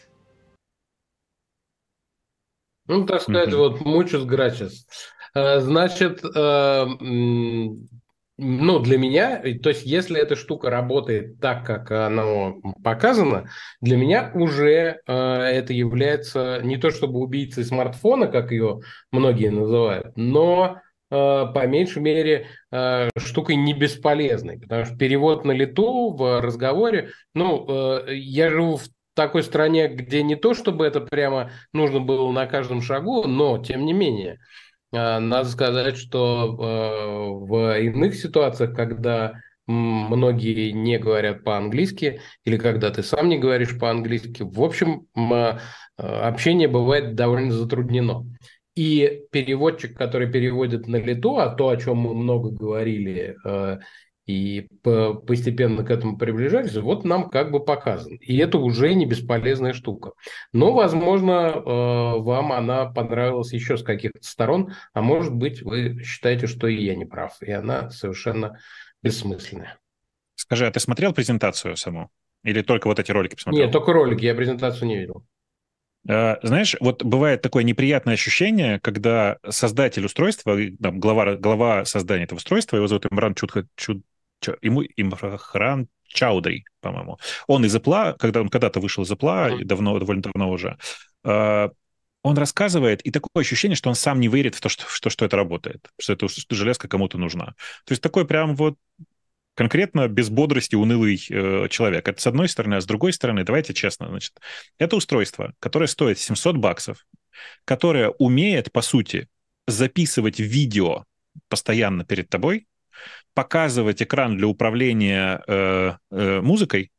[SPEAKER 1] Ну, так сказать,
[SPEAKER 2] Мгм.
[SPEAKER 1] вот muchas gracias. Э, Значит, э, м, ну, для меня, и- то есть, если эта штука работает так, как оно показано, для меня уже э, это является не то чтобы убийцей смартфона, как ее многие называют, но э, по меньшей мере э, штукой не бесполезной, потому что перевод на лету в разговоре, ну, э, я живу в такой стране, где не то чтобы это прямо нужно было на каждом шагу, но тем не менее. А, Надо сказать, что э, в иных ситуациях, когда м, многие не говорят по-английски, или когда ты сам не говоришь по-английски, в общем, м, э, общение бывает довольно затруднено. И переводчик, который переводит на лету, а то, о чем мы много говорили, э, и по- постепенно к этому приближались, вот нам как бы показан. И это уже не бесполезная штука. Но, возможно, э, вам она понравилась еще с каких-то сторон, а может быть, вы считаете, что и я не прав, и она совершенно бессмысленная.
[SPEAKER 2] Скажи, а ты смотрел презентацию саму? Или только вот эти ролики посмотрел?
[SPEAKER 1] Нет, только ролики, я презентацию не видел.
[SPEAKER 2] Э, Знаешь, вот бывает такое неприятное ощущение, когда создатель устройства, и, там, глава, глава создания этого устройства, его зовут Имран Чудха, Чуд, Чо- ему Имран Чаудри, по-моему. Он из Apple, когда он когда-то вышел из Apple,
[SPEAKER 1] Мгм.
[SPEAKER 2] и давно, довольно давно уже, э, он рассказывает, и такое ощущение, что он сам не верит в то, что, что, что это работает, что эта ус- железка кому-то нужна. То есть такой прям вот конкретно без бодрости унылый э, человек. Это с одной стороны, а с другой стороны, давайте честно, значит, это устройство, которое стоит семьсот баксов, которое умеет, по сути, записывать видео постоянно перед тобой, показывать экран для управления э, э, музыкой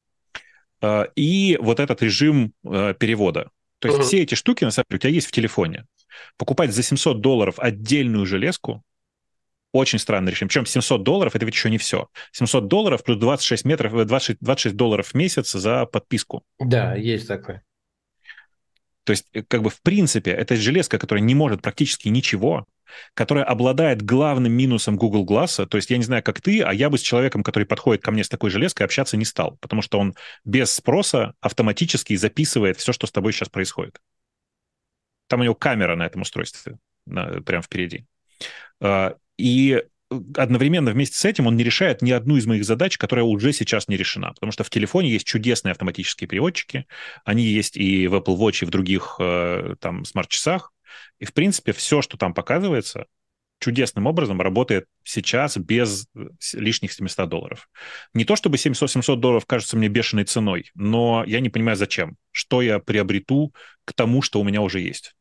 [SPEAKER 2] э, и вот этот режим э, перевода. То есть
[SPEAKER 1] Мгм.
[SPEAKER 2] все эти штуки, на самом деле, у тебя есть в телефоне. Покупать за семьсот долларов отдельную железку очень странное решение. Причем семьсот долларов — это ведь еще не все. семьсот долларов плюс двадцать шесть метров, э, двадцать, двадцать шесть долларов в месяц за подписку.
[SPEAKER 1] Да, есть такое.
[SPEAKER 2] То есть, э, как бы, в принципе, это железка, которая не может практически ничего, которая обладает главным минусом Google Glass. То есть, я не знаю, как ты, а я бы с человеком, который подходит ко мне с такой железкой, общаться не стал, потому что он без спроса автоматически записывает все, что с тобой сейчас происходит. Там у него камера на этом устройстве, на- прямо впереди. А, И одновременно вместе с этим он не решает ни одну из моих задач, которая уже сейчас не решена. Потому что в телефоне есть чудесные автоматические переводчики, они есть и в Apple Watch, и в других э, там смарт-часах. И, в принципе, все, что там показывается, чудесным образом работает сейчас без э, с- лишних семьсот долларов. Не то чтобы семьсот семьсот долларов кажется мне бешеной ценой, но я не понимаю, зачем. Что я приобрету к тому, что у меня уже есть.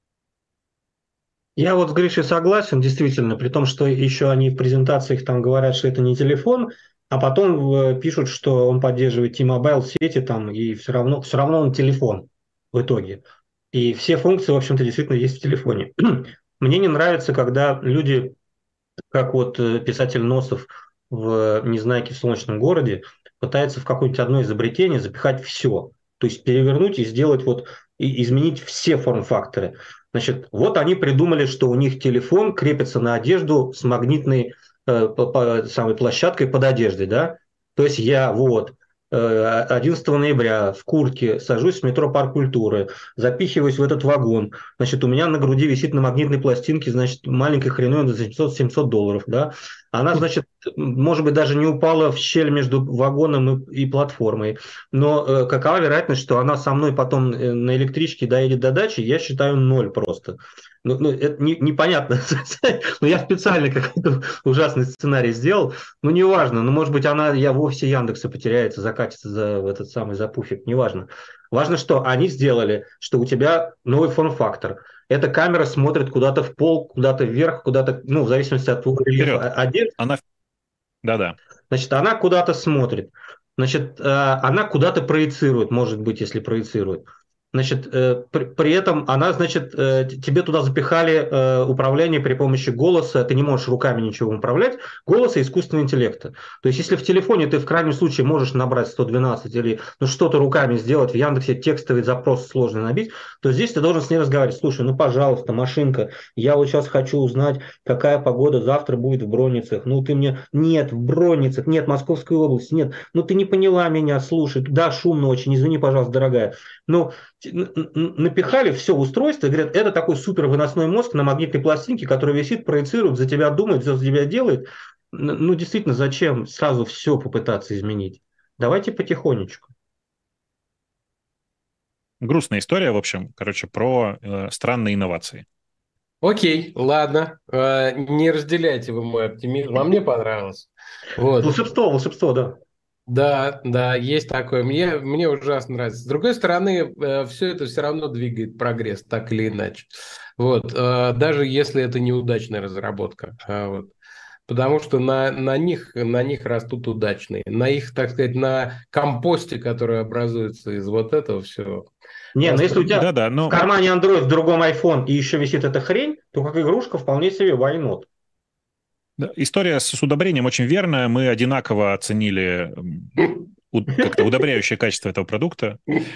[SPEAKER 3] Я вот с Гришей согласен, действительно, при том, что еще они в презентациях там говорят, что это не телефон, а потом э, пишут, что он поддерживает T-Mobile сети там, и все равно, все равно он телефон в итоге. И все функции, в общем-то, действительно есть в телефоне. Мне не нравится, когда люди, как вот э, писатель Носов в «Незнайке в солнечном городе», пытаются в какое-нибудь одно изобретение запихать все. То есть перевернуть и сделать вот, и изменить все форм-факторы. Значит, вот они придумали, что у них телефон крепится на одежду с магнитной э, по- по- самой площадкой под одеждой, да? То есть я вот э, одиннадцатого ноября в куртке сажусь в метро Парк культуры, запихиваюсь в этот вагон, значит, у меня на груди висит на магнитной пластинке, значит, маленькая хреновина за семьсот долларов, да? Она, значит, может быть, даже не упала в щель между вагоном и, и платформой. Но э, какова вероятность, что она со мной потом э, на электричке доедет до дачи, я считаю ноль просто. Ну, ну это не, непонятно. Но я специально какой-то ужасный сценарий сделал. Ну, неважно. Ну, может быть, она, я в офисе Яндекса потеряется, закатится за в этот самый за пуфик. Неважно. Важно, что они сделали, что у тебя новый форм-фактор. Эта камера смотрит куда-то в пол, куда-то вверх, куда-то, ну, в зависимости от твоего рельефа одежды.
[SPEAKER 2] Она... Да-да.
[SPEAKER 3] Значит, она куда-то смотрит. Значит, она куда-то проецирует, может быть, если проецирует. Значит, при, при этом она, значит, тебе туда запихали управление при помощи голоса, ты не можешь руками ничего управлять, голоса и искусственного интеллекта. То есть, если в телефоне ты в крайнем случае можешь набрать сто двенадцать или ну, что-то руками сделать, в Яндексе текстовый запрос сложно набить, то здесь ты должен с ней разговаривать. Слушай, ну, пожалуйста, машинка, я вот сейчас хочу узнать, какая погода завтра будет в Бронницах. Ну, ты мне... Нет, в Бронницах, нет, Московской области, нет. Ну, ты не поняла меня, слушай. Да, шумно очень, извини, пожалуйста, дорогая. Ну, напихали все устройство и говорят, это такой супер выносной мозг на магнитной пластинке, который висит, проецирует, за тебя думает, все за тебя делает. Ну, действительно, зачем сразу все попытаться изменить? Давайте потихонечку.
[SPEAKER 2] Грустная история, в общем, короче, про э, странные инновации.
[SPEAKER 1] Окей, ладно. Э, не разделяйте вы мой оптимизм. А мне понравилось. Вот.
[SPEAKER 3] Волшебство, волшебство, да.
[SPEAKER 1] Да, да, есть такое. Мне, мне ужасно нравится. С другой стороны, э, все это все равно двигает прогресс, так или иначе. Вот, э, даже если это неудачная разработка. А, вот. Потому что на, на, них, на них растут удачные. На их, так сказать, на компосте, который образуется из вот этого всего.
[SPEAKER 3] Не, но если у тебя
[SPEAKER 2] да, да, но...
[SPEAKER 3] в кармане Android, в другом iPhone и еще висит эта хрень, то как игрушка вполне себе why not?
[SPEAKER 2] Да, история с, с удобрением очень верная. Мы одинаково оценили как-то удобряющее качество этого продукта.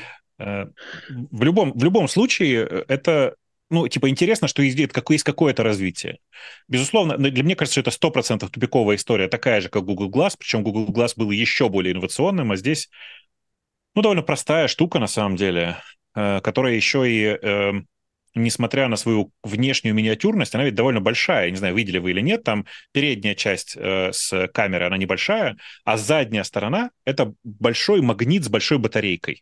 [SPEAKER 2] В любом, в любом случае, это, ну, типа, интересно, что есть, есть какое-то развитие. Безусловно, для меня кажется, что это сто процентов тупиковая история, такая же, как Google Glass, причем Google Glass был еще более инновационным, а здесь, ну, довольно простая штука, на самом деле, которая еще и... несмотря на свою внешнюю миниатюрность, она ведь довольно большая. Я не знаю, видели вы или нет, там передняя часть э, с камеры, она небольшая, а задняя сторона — это большой магнит с большой батарейкой,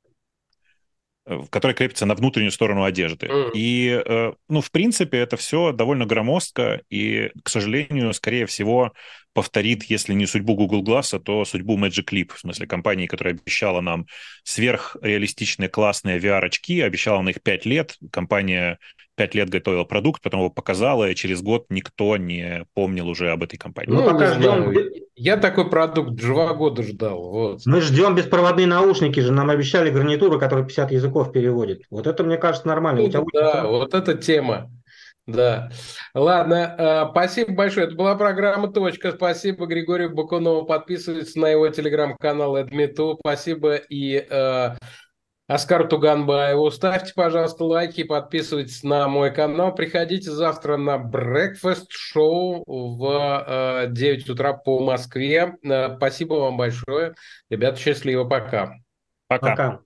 [SPEAKER 2] который крепится на внутреннюю сторону одежды. Mm. И, э, ну, в принципе, это все довольно громоздко и, к сожалению, скорее всего, повторит, если не судьбу Google Glass, то судьбу Magic Leap, в смысле компании, которая обещала нам сверхреалистичные классные ви ар-очки, обещала на их пять лет. Компания пять лет готовила продукт, потом его показала, и через год никто не помнил уже об этой компании.
[SPEAKER 1] Ну, ну пока ждем. Я такой продукт два года ждал. Вот.
[SPEAKER 3] Мы ждем беспроводные наушники же. Нам обещали гарнитуру, которая пятьдесят языков переводит. Вот это, мне кажется, нормально.
[SPEAKER 1] Ну,
[SPEAKER 3] У тебя
[SPEAKER 1] да,
[SPEAKER 3] будет...
[SPEAKER 1] вот эта тема. Да. Ладно, э, спасибо большое. Это была программа «Точка». Спасибо Григорию Бакунову. Подписывайтесь на его телеграм-канал «Эдмиту». Спасибо и э, Оскару Туганбаеву. Ставьте, пожалуйста, лайки, подписывайтесь на мой канал. Приходите завтра на Breakfast Show в э, девять утра по Москве. Э, спасибо вам большое. Ребята, счастливо. Пока.
[SPEAKER 2] Пока.
[SPEAKER 3] Пока.